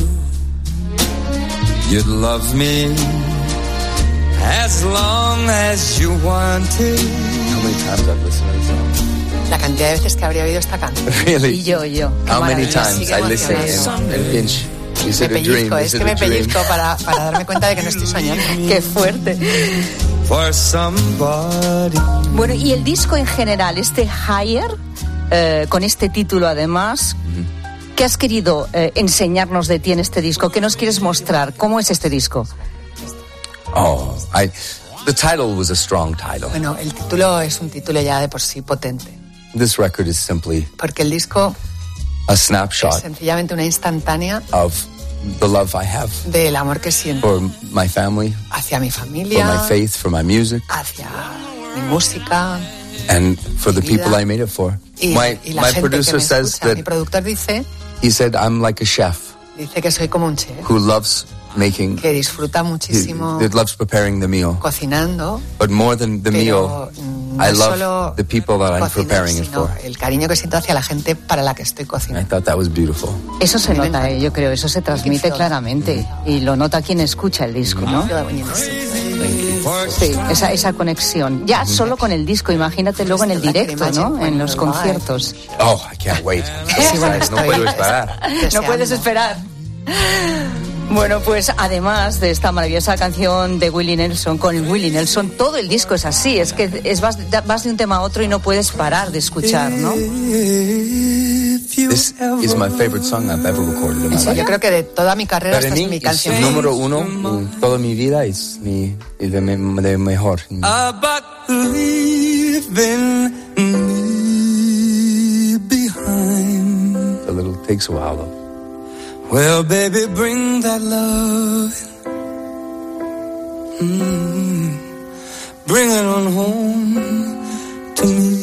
you'd love me as long as you wanted. How many times I've listened to this song? La cantidad de veces que habría oído esta canción. Really? Y yo, y yo. How many maravilla, times sigue I listen emocionando. and, and pinch? Is Me it a dream? pellizco, Is es it que me a dream? pellizco para, para darme cuenta de que no estoy soñando. Qué fuerte. For somebody. Bueno, y el disco en general, este Higher, eh, con este título además, ¿qué has querido eh, enseñarnos de ti en este disco? ¿Qué nos quieres mostrar? ¿Cómo es este disco? Oh, I. The title was a strong title. Bueno, el título es un título ya de por sí potente. This record is simply Porque el disco a es snapshot sencillamente una instantánea of the love I have del amor que siento for my family, hacia mi for familia, my faith, for my music, hacia mi música and for the Mi vida. people I made it for. y, My y la my gente que producer me says escucha. that Mi productor dice, he said I'm like a chef dice que soy como un chef who loves making. Que disfruta muchísimo. He, he loves preparing the meal. Cocinando. But more than the meal, no I love the people that I'm preparing it for. El cariño que siento hacia la gente para la que estoy cocinando. I thought that was beautiful. Eso se nota, eh, yo creo, eso se transmite claramente. Y lo nota quien escucha el disco, ¿no? Sí, esa, esa conexión. Ya solo con el disco, imagínate luego en el directo, ¿no? En los conciertos. Oh, I can't wait. Sí, bueno, no puedo esperar. No puedes esperar. Bueno, pues además de esta maravillosa canción de Willie Nelson, con Willie Nelson, todo el disco es así, es que es vas, vas de un tema a otro y no puedes parar de escuchar, ¿no? This is my favorite song I've ever recorded in my life. Yo creo que de toda mi carrera esta es mi canción. El número uno en toda mi vida es mi es de, de mejor. About leaving me behind. A little takes a while though. Well, baby, bring that love. Mm, bring it on home to me.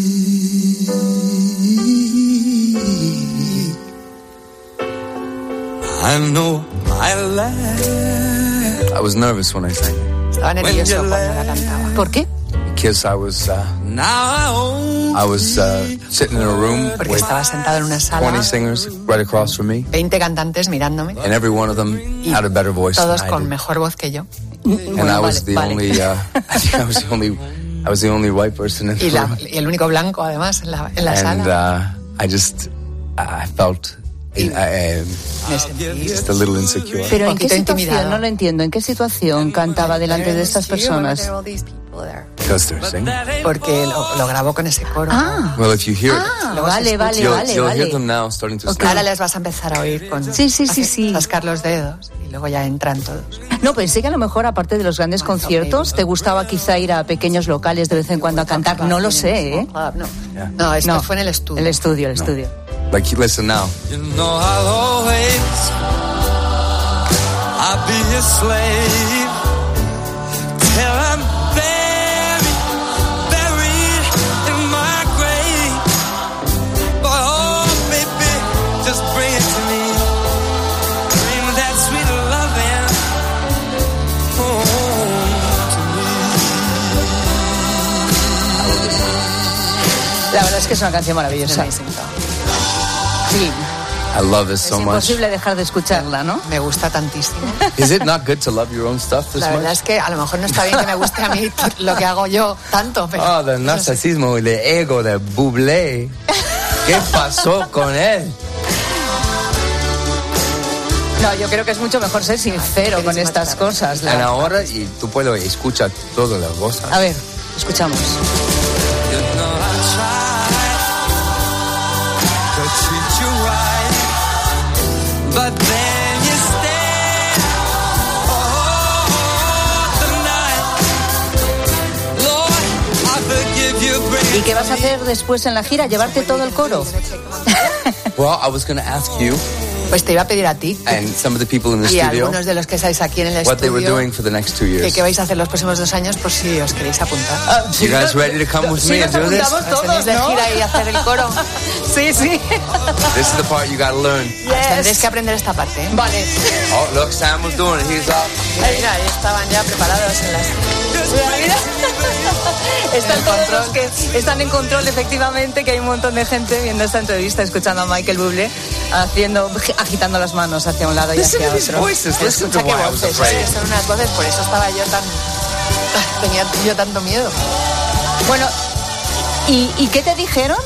I know my life. I was nervous when I sang it. Estaba nervioso cuando la cantaba. ¿Por qué? Because I was, uh, I was uh, sitting in a room Porque with estaba sentado en una sala. twenty singers right across from me. veinte cantantes mirándome. And every one of them had a better voice Todos than I con did. mejor voz que yo. And bueno, I was vale, the vale. only, uh, I think I was the only, I was the only white person in the Y, la, room. y el único blanco, además, en la, en la And sala. uh, I just, I felt I, I, Me sentí just a little insecure. Pero ¿en qué poquito situación? intimidado. No lo entiendo. ¿En qué situación cantaba delante de estas personas? Because they're singing. Porque lo, lo grabó con ese coro. Ah, Well, if you hear ah Luego vale, se vale, you'll, vale, you'll vale. hear them now starting to Okay. sing. Ahora les vas a empezar a oír con Sí, sí, sí, hacer- sí. rascar los dedos y luego ya entran todos. No, pensé que a lo mejor, aparte de los grandes conciertos, te gustaba quizá ir a pequeños locales de vez en cuando a cantar. No lo sé, ¿eh? No, Yeah. no esto No. fue en el estudio. El estudio, el estudio. Like, listen now. You know I'll always I'll be a slave till I'm buried, buried in my grave. But oh, baby, just bring it to me. Bring that sweet loving home to me. La verdad es que es una canción maravillosa. Sí, I love it so es much. imposible dejar de escucharla, ¿no? Me gusta tantísimo. Is it not good to love your own stuff this La verdad much? es que a lo mejor no está bien que me guste a mí lo que hago yo tanto, pero... Oh, el narcisismo, el ego de Bublé. ¿Qué pasó con él? No, yo creo que es mucho mejor ser sincero con estas cosas. la- Y ahora, y tú puedes escuchar todas las cosas. A ver, escuchamos. You know I tried to treat you right, but then you stayed all the night. Lord, I forgive you. Bring ¿Y qué vas a hacer después en la gira? ¿Llevarte todo el coro? Well, I was going to ask you Pues te iba a pedir a ti and some of the people in the y a studio algunos de los que estáis aquí en el what they were estudio doing for the next two que years. qué vais a hacer los próximos dos años por si os queréis apuntar. You guys ready to come with Sí, me nos and do this? apuntamos ¿Os tenéis todos, de ¿no? gira y hacer el coro? Sí, sí. This is the part you got to learn. Tendréis que aprender esta parte, ¿eh? Vale. Oh, look, Sam was doing it. He's up. Mira, mira, ahí estaban ya preparados en las... Mira, mira. Están todos los que están en control, efectivamente, que hay un montón de gente viendo esta entrevista, escuchando a Michael Bublé, haciendo, agitando las manos hacia un lado y hacia otro. Voices. Listen to Escucha qué why I was voces, afraid. ¿eh? Son unas voces, por eso estaba yo tan... Tenía yo tanto miedo. Bueno, ¿y, ¿y qué te dijeron?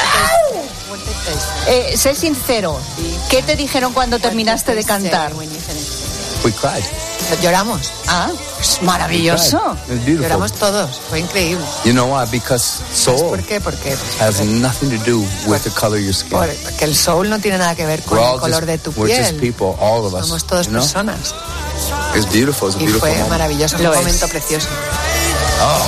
Eh, sé sincero, ¿qué te dijeron cuando terminaste de cantar? We cried. Lloramos. Ah, es maravilloso. It was beautiful. Lloramos todos. Fue increíble. You know why? Because ¿Sabes soul por qué? Porque, has nothing to do with the color of your skin. porque el soul no tiene nada que ver con We're el all color just, de tu we're just piel. people, all of us. Somos todos you know? personas. It's beautiful. It's a Y beautiful fue moment. maravilloso. Fue Lo un es. momento precioso. Oh.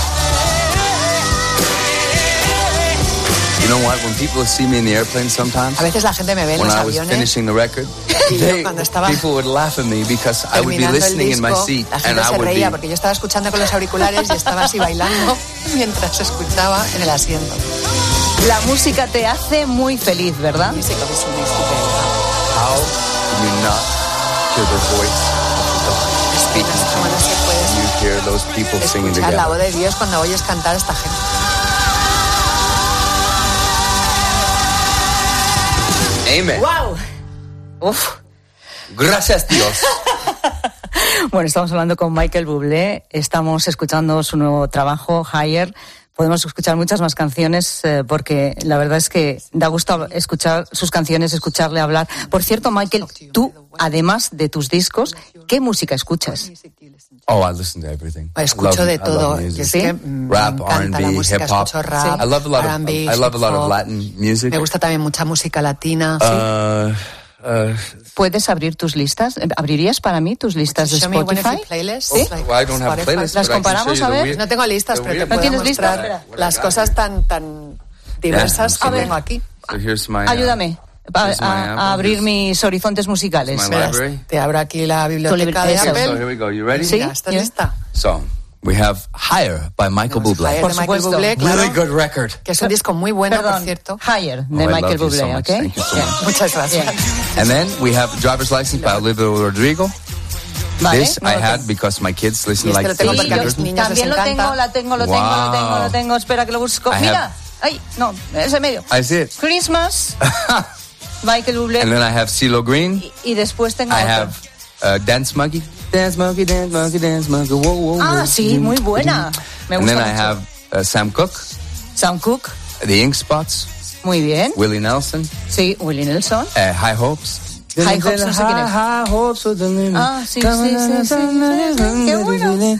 You know what? When people see me in the airplane sometimes, A veces la gente me ve en when los I was aviones finishing the record, y yo they, cuando estaba people would laugh at me because I would be terminando el listening in my disco, seat la and gente I se would reía be. porque yo estaba escuchando con los auriculares y estaba así bailando mientras escuchaba en el asiento. La música te hace muy feliz, ¿verdad? How can you not hear the voice of speaking to you. You hear those people singing Escuchar together. la voz de Dios cuando oyes cantar a esta gente. Amen. ¡Wow! Uf. Gracias, Dios. Bueno, estamos hablando con Michael Bublé, estamos escuchando su nuevo trabajo, Higher. Podemos escuchar muchas más canciones eh, porque la verdad es que da gusto escuchar sus canciones, escucharle hablar. Por cierto, Michael, tú, además de tus discos, ¿qué música escuchas? Oh, I listen to everything. Escucho I love, de I love todo. music. Es que me Rap, encanta R and la B, música, hip hop. escucho rap, I love a lot of R and B, I love a lot hip of hop. Latin music. Me gusta también mucha música latina. Uh, uh, ¿Puedes abrir tus listas? ¿Abrirías para mí tus listas de Show me one of Spotify? your playlists, ¿Sí? like well, I don't have a playlist, ¿Las but I can comparamos? show A you the ver. weird- No tengo listas, the pero te weird- puedo tienes mostrar listas? las cosas tan tan diversas Yeah, que a tengo ver. aquí. So here's my, uh, Ayúdame a, here's my a- Apple. a abrir Here's mis horizontes musicales. my library. Te abro aquí la biblioteca Tu de librería. Apple. So here we go. You ready? Sí. Ya, ¿estás Yeah. lista? So we have Higher by Michael Bublé. Higher Por de Michael supuesto. Bublé, claro, Really good record. que es un disco muy bueno, Perdón, por cierto. Higher, de Oh, I Michael love you Bublé, so much. ¿ok? Thank you so Yeah. much. Muchas gracias. Yeah. And then we have Driver's License by Olivia Rodrigo. Vale, This no I lo had tengo. because my kids listen Y este like lo tengo Sí, porque yo a los niños también les lo encanta. tengo, la tengo, lo tengo, lo tengo, lo tengo. Espera que lo busco. I Mira. have- Ay, no, ese medio. I see it. Christmas, Michael Bublé. And then I have CeeLo Green. Y, y después tengo I otro. have uh, Dance Monkey. Dance Monkey, Dance Monkey, Dance Monkey. Whoa, whoa, Ah, whoa. sí, muy buena. Me And gusta then I mucho. have uh, Sam Cooke, Sam Cooke, The Ink Spots, muy bien. Willie Nelson, Sí, Willie Nelson. uh, High Hopes. High Hopes, no sé quién es. High Hopes with the limit. Ah, sí, sí, sí, sí, sí. Qué bueno.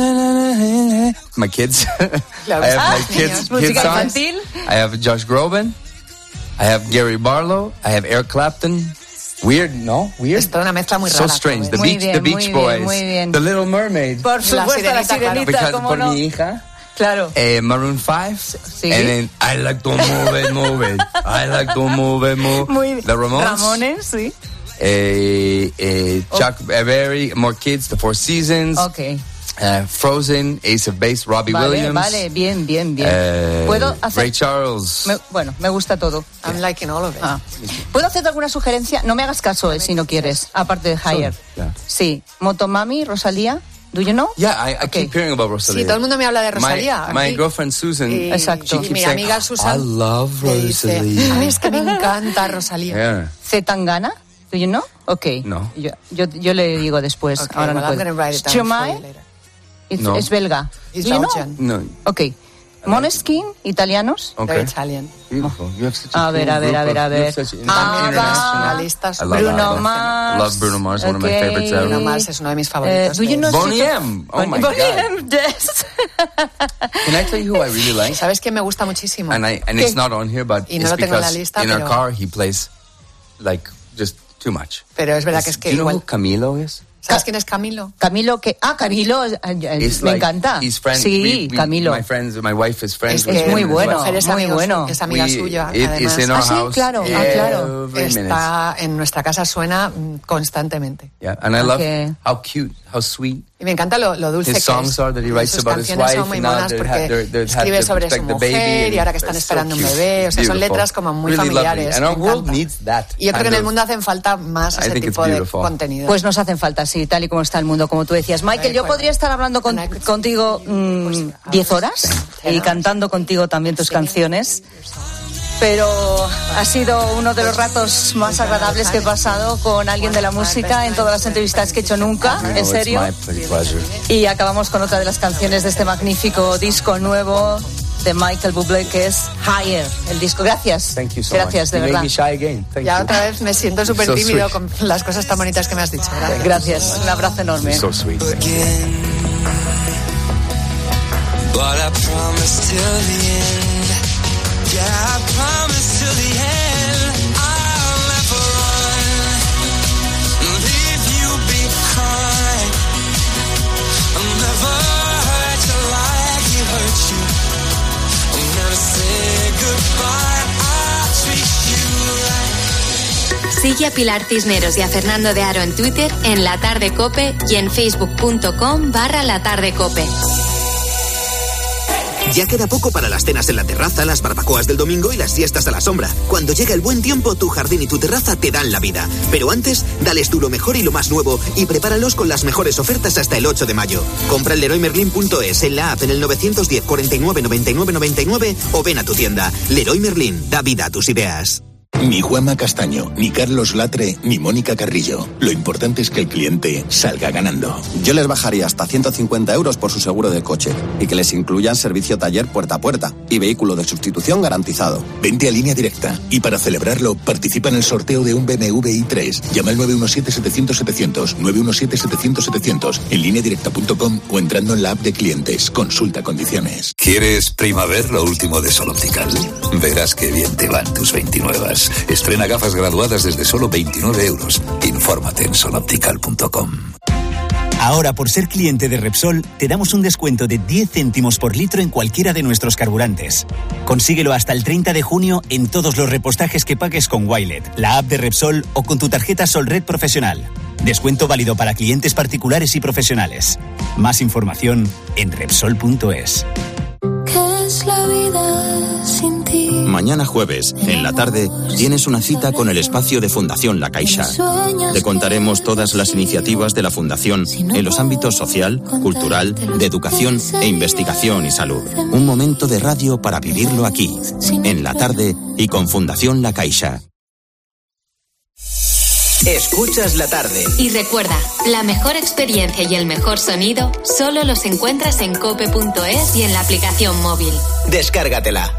My kids. Claro, I have ah, my kids, música kids songs. infantil. I have Josh Groban. I have Gary Barlow. I have Eric Clapton. Weird, no? Weird? Es toda una mezcla muy So rara. strange. The Muy Beach, bien, the muy Beach bien, Boys. muy bien. The Little Mermaid. Por supuesto, la Sirenita, claro. sirenita, Because ¿cómo por no? mi hija. Claro. Eh, Maroon five. Sí. And then I like to move it, move it. I like to move it, move. Muy bien. The Ramones. Ramones, sí. Eh, eh, Chuck Berry, More Kids, The Four Seasons. Ok. Uh, Frozen, Ace of Base, Robbie Vale, Williams. vale, bien, bien, bien. Eh, ¿Puedo hacer...? Ray Charles. Me- bueno, me gusta todo. I'm liking all of it. Ah. ¿Puedo hacerte alguna sugerencia? No me hagas caso, eh, si no quieres, aparte de Higher. Yeah. Sí. Motomami, Rosalía, ¿do you know? Yeah, I, I keep hearing about Rosalía. Sí, todo el mundo me habla de Rosalía. My, my aquí. girlfriend Susan, Y, Exacto. she y keeps mi saying, amiga Susan I love me dice, Rosalía. "Ay, es que me encanta Rosalía." Yeah. Zetangana, ¿do you know? Ok. No. Yo, yo, yo le digo después, Okay, ahora well, no I'm puedo. gonna write it down for Stromae, you later. it's- No. es belga. He's Do you know? Belgian. No. Ok. Måneskin, italianos. They're Okay. Italian. Beautiful. You have such a A ver, cool a ver, group a ver, of- a you ver. have such an Ah, international- Listas. I love Bruno that. Mars. I love Bruno Mars, one of my Okay. favorites ever. Bruno Mars es uno de mis Eh, favoritos. do you know Boney Super- M. Oh Boney- my Boney God. M, yes. Can I tell you who I really like? ¿Sabes quién me gusta muchísimo? And I and it's not on here, but Y no it's lo tengo en la because lista, in our pero- car he plays like just too much. Pero es verdad que es que Do you know igual... who Camilo is? ¿Sabes quién es Camilo? Camilo, que... Ah, Camilo, eh, eh, It's me like- encanta. He's friend, Sí, we- we- Camilo. My friends, my wife is friends Es with que him muy as bueno. well. mujer es muy amigo bueno. su- es amiga We- suya, it- además. it's in our Ah, sí, house claro, ah, claro. every minute. Está en nuestra casa, suena mm, constantemente. Yeah, and I love Okay. how cute, how sweet. Y me encanta lo, lo dulce His que songs es. are that he writes Sus about his canciones wife, son muy and now monas they're- porque they're- they're had escribe to sobre su protect the baby, mujer and y ahora que están it's so esperando un cute. bebé. O sea, son Beautiful. letras como muy Really lovely. familiares. And our me world encanta. needs that Y yo creo que en kind el of- mundo hacen falta más I ese think it's tipo de beautiful. contenido. Pues nos hacen falta, sí, tal y como está el mundo, como tú decías. Michael, yo podría estar hablando con- contigo diez horas y cantando contigo también tus canciones, pero ha sido uno de los ratos más agradables que he pasado con alguien de la música en todas las entrevistas que he hecho nunca, You en know, serio. It's my pleasure. Y acabamos con otra de las canciones de este magnífico disco nuevo de Michael Bublé, que es Higher, el disco. Gracias. Thank you so Gracias, much. de You verdad. made me shy again. Thank Ya you. otra vez me siento súper So tímido sweet. con las cosas tan bonitas que me has dicho. Gracias. Gracias. Un abrazo enorme. So sweet. But I promise till the end. Yeah, I promise till the end. I'll never run, leave you behind. I'll never hurt you like he hurt you. I'll never say goodbye. I'll treat you right. Sigue a Pilar Cisneros y a Fernando de Aro en Twitter, en La Tarde Cope y en facebook punto com barra La Tarde Cope. Ya queda poco para las cenas en la terraza, las barbacoas del domingo y las siestas a la sombra. Cuando llega el buen tiempo, tu jardín y tu terraza te dan la vida. Pero antes, dales tú lo mejor y lo más nuevo y prepáralos con las mejores ofertas hasta el ocho de mayo. Compra en leroy merlin punto es, en la app, en el nueve uno cero, cuarenta y nueve, noventa y nueve, noventa y nueve o ven a tu tienda. Leroy Merlin, da vida a tus ideas. Ni Juanma Castaño, ni Carlos Latre, ni Mónica Carrillo. Lo importante es que el cliente salga ganando. Yo les bajaría hasta ciento cincuenta euros por su seguro de coche y que les incluyan servicio taller puerta a puerta y vehículo de sustitución garantizado. Vente a Línea Directa y para celebrarlo participa en el sorteo de un B M W i tres. Llama al nueve uno siete, setecientos, setecientos, nueve uno siete, setecientos, setecientos en línea directa punto com o entrando en la app de clientes. Consulta condiciones. ¿Quieres Primaver, lo último de Sol Optical? Verás qué bien te van tus veintinueve. Estrena gafas graduadas desde solo veintinueve euros. Infórmate en sol optical punto com. Ahora, por ser cliente de Repsol, te damos un descuento de diez céntimos por litro en cualquiera de nuestros carburantes. Consíguelo hasta el treinta de junio en todos los repostajes que pagues con Wilet, la app de Repsol o con tu tarjeta Solred Profesional. Descuento válido para clientes particulares y profesionales. Más información en repsol punto es. ¿Qué es la vida sin ti? Mañana jueves, en la tarde, tienes una cita con el espacio de Fundación La Caixa. Te contaremos todas las iniciativas de la Fundación en los ámbitos social, cultural, de educación e investigación y salud. Un momento de radio para vivirlo aquí, en la tarde y con Fundación La Caixa. Escuchas la tarde. Y recuerda, la mejor experiencia y el mejor sonido solo los encuentras en cope punto es y en la aplicación móvil. Descárgatela.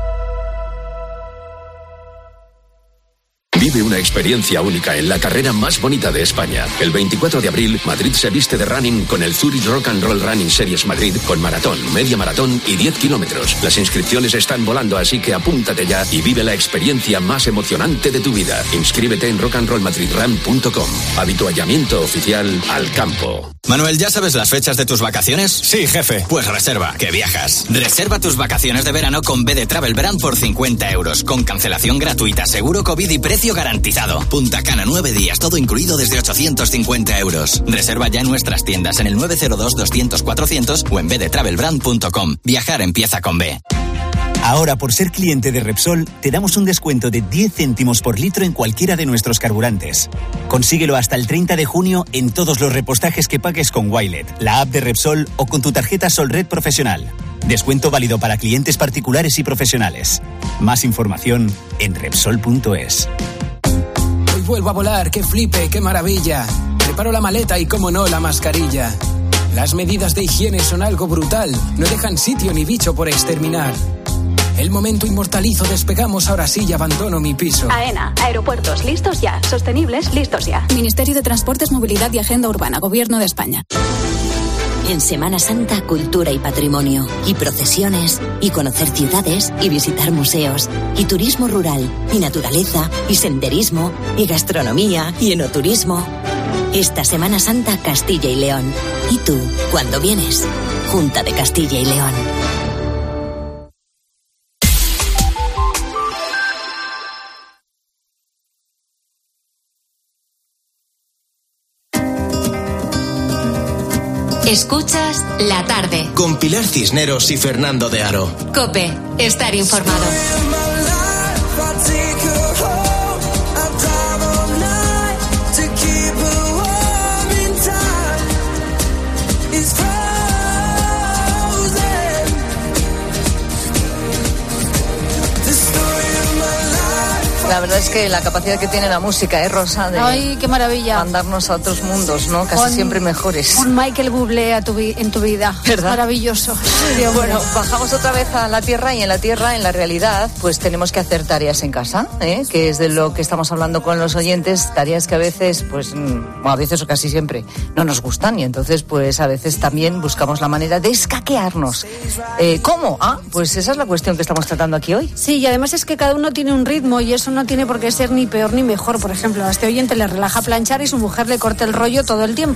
Vive una experiencia única en la carrera más bonita de España. El veinticuatro de abril, Madrid se viste de running con el Zurich Rock and Roll Running Series Madrid con maratón, media maratón y diez kilómetros. Las inscripciones están volando, así que apúntate ya y vive la experiencia más emocionante de tu vida. Inscríbete en rock and roll madrid run punto com. Habituallamiento oficial al campo. Manuel, ¿ya sabes las fechas de tus vacaciones? Sí, jefe. Pues reserva, que viajas. Reserva tus vacaciones de verano con B de Travel Brand por cincuenta euros, con cancelación gratuita, seguro COVID y precio garantizado. Punta Cana, nueve días, todo incluido desde ochocientos cincuenta euros. Reserva ya en nuestras tiendas en el nueve cero dos, doscientos, cuatrocientos o en b de travel brand punto com. Viajar empieza con B. Ahora, por ser cliente de Repsol, te damos un descuento de diez céntimos por litro en cualquiera de nuestros carburantes. Consíguelo hasta el treinta de junio en todos los repostajes que pagues con Wilet, la app de Repsol o con tu tarjeta Solred Profesional. Descuento válido para clientes particulares y profesionales. Más información en repsol punto es. Hoy vuelvo a volar, qué flipe, qué maravilla. Preparo la maleta y, como no, la mascarilla. Las medidas de higiene son algo brutal, no dejan sitio ni bicho por exterminar. El momento inmortalizo, despegamos, ahora sí y abandono mi piso. AENA, aeropuertos listos ya, sostenibles listos ya. Ministerio de Transportes, Movilidad y Agenda Urbana, Gobierno de España. En Semana Santa, cultura y patrimonio, y procesiones, y conocer ciudades, y visitar museos, y turismo rural, y naturaleza, y senderismo, y gastronomía, y enoturismo. Esta Semana Santa, Castilla y León. ¿Y tú, cuándo vienes? Junta de Castilla y León. Escuchas La Tarde con Pilar Cisneros y Fernando de Aro. COPE, estar informado. La verdad es que la capacidad que tiene la música, ¿eh, Rosa? De Ay, qué maravilla. mandarnos a otros mundos, ¿no? Casi Pon, siempre mejores. Un Michael Bublé a tu vi- en tu vida. ¿Verdad? Maravilloso. Sí, bueno, bajamos otra vez a la Tierra y en la Tierra, en la realidad, pues tenemos que hacer tareas en casa, ¿eh? Que es de lo que estamos hablando con los oyentes, tareas que a veces, pues, a veces o casi siempre no nos gustan y entonces, pues, a veces también buscamos la manera de escaquearnos. Eh, ¿Cómo? Ah, pues esa es la cuestión que estamos tratando aquí hoy. Sí, y además es que cada uno tiene un ritmo y eso no tiene por qué ser ni peor ni mejor. Por ejemplo, a este oyente le relaja planchar y su mujer le corta el rollo todo el tiempo.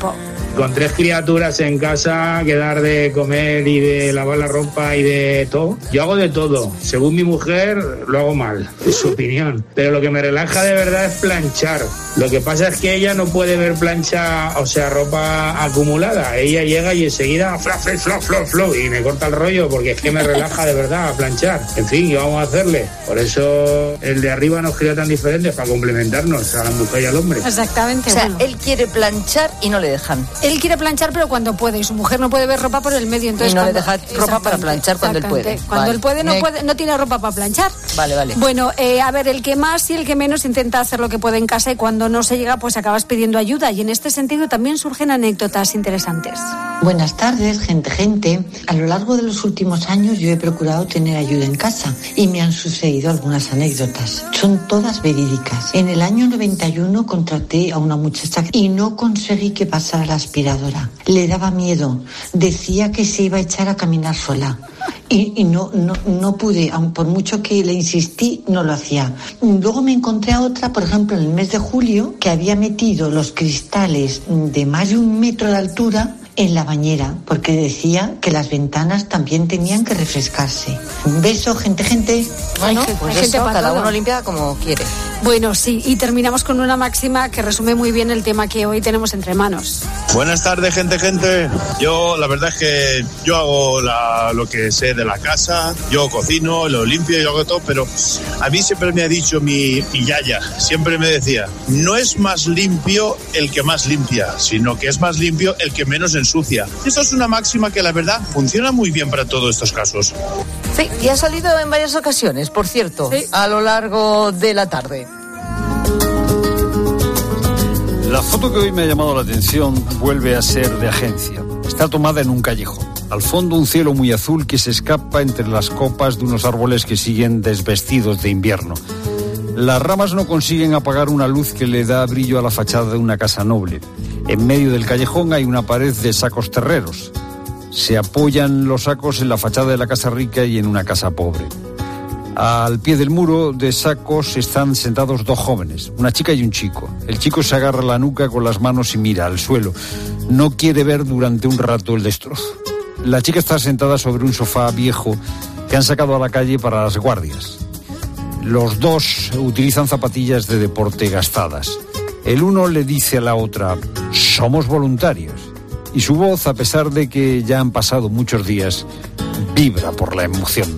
Con tres criaturas en casa, que dar de comer y de lavar la ropa y de todo. Yo hago de todo. Según mi mujer, lo hago mal, es su opinión. Pero lo que me relaja de verdad es planchar. Lo que pasa es que ella no puede ver plancha, o sea, ropa acumulada. Ella llega y enseguida, fla, fla, fla, fla, fla, y me corta el rollo porque es que me relaja de verdad a planchar. En fin, ¿qué vamos a hacerle? Por eso el de arriba nos cría tan diferentes, para complementarnos a la mujer y al hombre. Exactamente. O sea, bueno. Él quiere planchar y no le dejan. Él quiere planchar, pero cuando puede, y su mujer no puede ver ropa por el medio. Entonces y no cuando, le deja ropa para planchar cuando él puede. Cuando vale. él puede no, Me... puede, no tiene ropa para planchar. Vale, vale. Bueno, eh, a ver, el que más y el que menos intenta hacer lo que puede en casa, y cuando no se llega, pues acabas pidiendo ayuda. Y en este sentido también surgen anécdotas interesantes. Buenas tardes, gente, gente. A lo largo de los últimos años yo he procurado tener ayuda en casa y me han sucedido algunas anécdotas. Son todas verídicas. En el año noventa y uno contraté a una muchacha y no conseguí que pasara la aspiradora. Le daba miedo. Decía que se iba a echar a caminar sola. Y, y no, no, no pude, aun por mucho que le insistí, no lo hacía. Luego me encontré a otra, por ejemplo, en el mes de julio, que había metido los cristales de más de un metro de altura en la bañera, porque decía que las ventanas también tenían que refrescarse. Un beso, gente, gente. Bueno, pues hay eso, gente cada uno limpia como quiere. Bueno, sí, y terminamos con una máxima que resume muy bien el tema que hoy tenemos entre manos. Buenas tardes, gente, gente. Yo, la verdad es que yo hago la, lo que sé de la casa, yo cocino, lo limpio, yo hago todo, pero a mí siempre me ha dicho mi, mi yaya, siempre me decía, no es más limpio el que más limpia, sino que es más limpio el que menos ensucia. Esto es una máxima que la verdad funciona muy bien para todos estos casos. Sí, y ha salido en varias ocasiones, por cierto, sí. a lo largo de la tarde. La foto que hoy me ha llamado la atención vuelve a ser de agencia. Está tomada en un callejón. Al fondo un cielo muy azul que se escapa entre las copas de unos árboles que siguen desvestidos de invierno. Las ramas no consiguen apagar una luz que le da brillo a la fachada de una casa noble. En medio del callejón hay una pared de sacos terreros. Se apoyan los sacos en la fachada de la casa rica y en una casa pobre. Al pie del muro de sacos están sentados dos jóvenes, una chica y un chico. El chico se agarra la nuca con las manos y mira al suelo. No quiere ver durante un rato el destrozo. La chica está sentada sobre un sofá viejo que han sacado a la calle para las guardias. Los dos utilizan zapatillas de deporte gastadas. El uno le dice a la otra, somos voluntarios. Y su voz, a pesar de que ya han pasado muchos días, vibra por la emoción.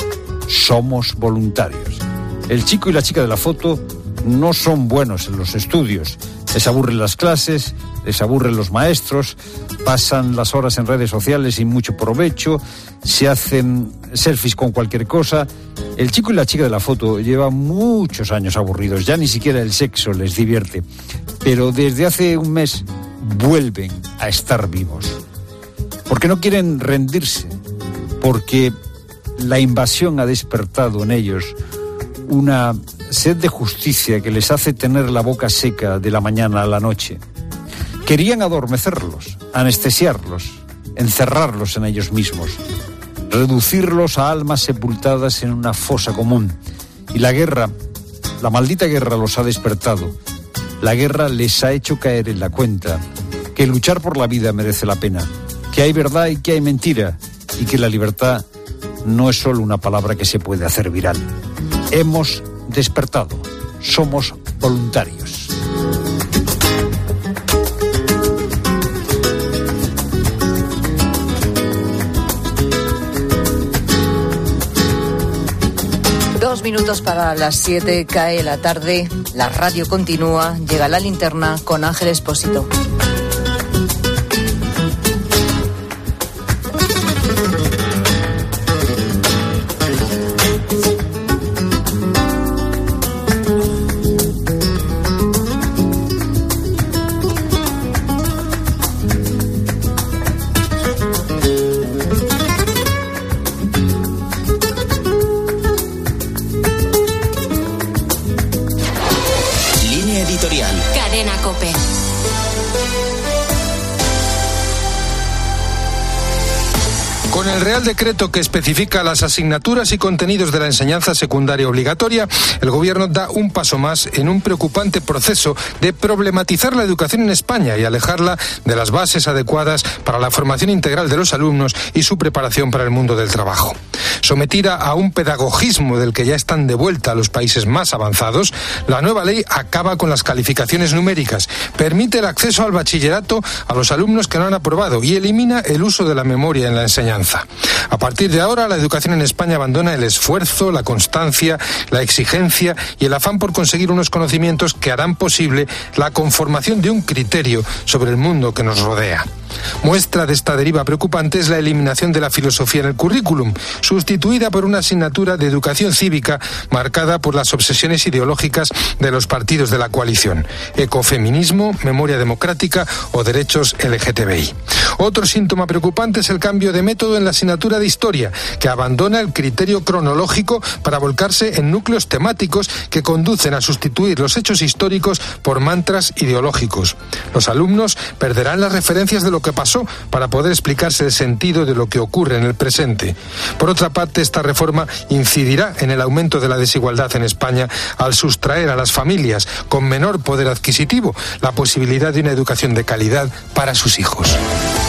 Somos voluntarios. El chico y la chica de la foto no son buenos en los estudios. Les aburren las clases, les aburren los maestros, pasan las horas en redes sociales sin mucho provecho, se hacen selfies con cualquier cosa. El chico y la chica de la foto llevan muchos años aburridos, ya ni siquiera el sexo les divierte. Pero desde hace un mes vuelven a estar vivos. Porque no quieren rendirse, porque la invasión ha despertado en ellos una sed de justicia que les hace tener la boca seca de la mañana a la noche. Querían adormecerlos, anestesiarlos, encerrarlos en ellos mismos, reducirlos a almas sepultadas en una fosa común. Y la guerra, la maldita guerra los ha despertado. La guerra les ha hecho caer en la cuenta que luchar por la vida merece la pena, que hay verdad y que hay mentira, y que la libertad no es solo una palabra que se puede hacer viral. Hemos despertado. Somos voluntarios. Dos minutos para las siete, cae la tarde, la radio continúa, llega la linterna con Ángel Expósito. Con el Real Decreto que especifica las asignaturas y contenidos de la enseñanza secundaria obligatoria, el Gobierno da un paso más en un preocupante proceso de problematizar la educación en España y alejarla de las bases adecuadas para la formación integral de los alumnos y su preparación para el mundo del trabajo. Sometida a un pedagogismo del que ya están de vuelta los países más avanzados, la nueva ley acaba con las calificaciones numéricas, permite el acceso al bachillerato a los alumnos que no han aprobado y elimina el uso de la memoria en la enseñanza. A partir de ahora, la educación en España abandona el esfuerzo, la constancia, la exigencia y el afán por conseguir unos conocimientos que harán posible la conformación de un criterio sobre el mundo que nos rodea. Muestra de esta deriva preocupante es la eliminación de la filosofía en el currículum, sustituida por una asignatura de educación cívica marcada por las obsesiones ideológicas de los partidos de la coalición: ecofeminismo, memoria democrática o derechos L G T B I. Otro síntoma preocupante es el cambio de método en la asignatura de historia, que abandona el criterio cronológico para volcarse en núcleos temáticos que conducen a sustituir los hechos históricos por mantras ideológicos. Los alumnos perderán las referencias de lo que pasó para poder explicarse el sentido de lo que ocurre en el presente. Por otra parte, esta reforma incidirá en el aumento de la desigualdad en España al sustraer a las familias con menor poder adquisitivo la posibilidad de una educación de calidad para sus hijos.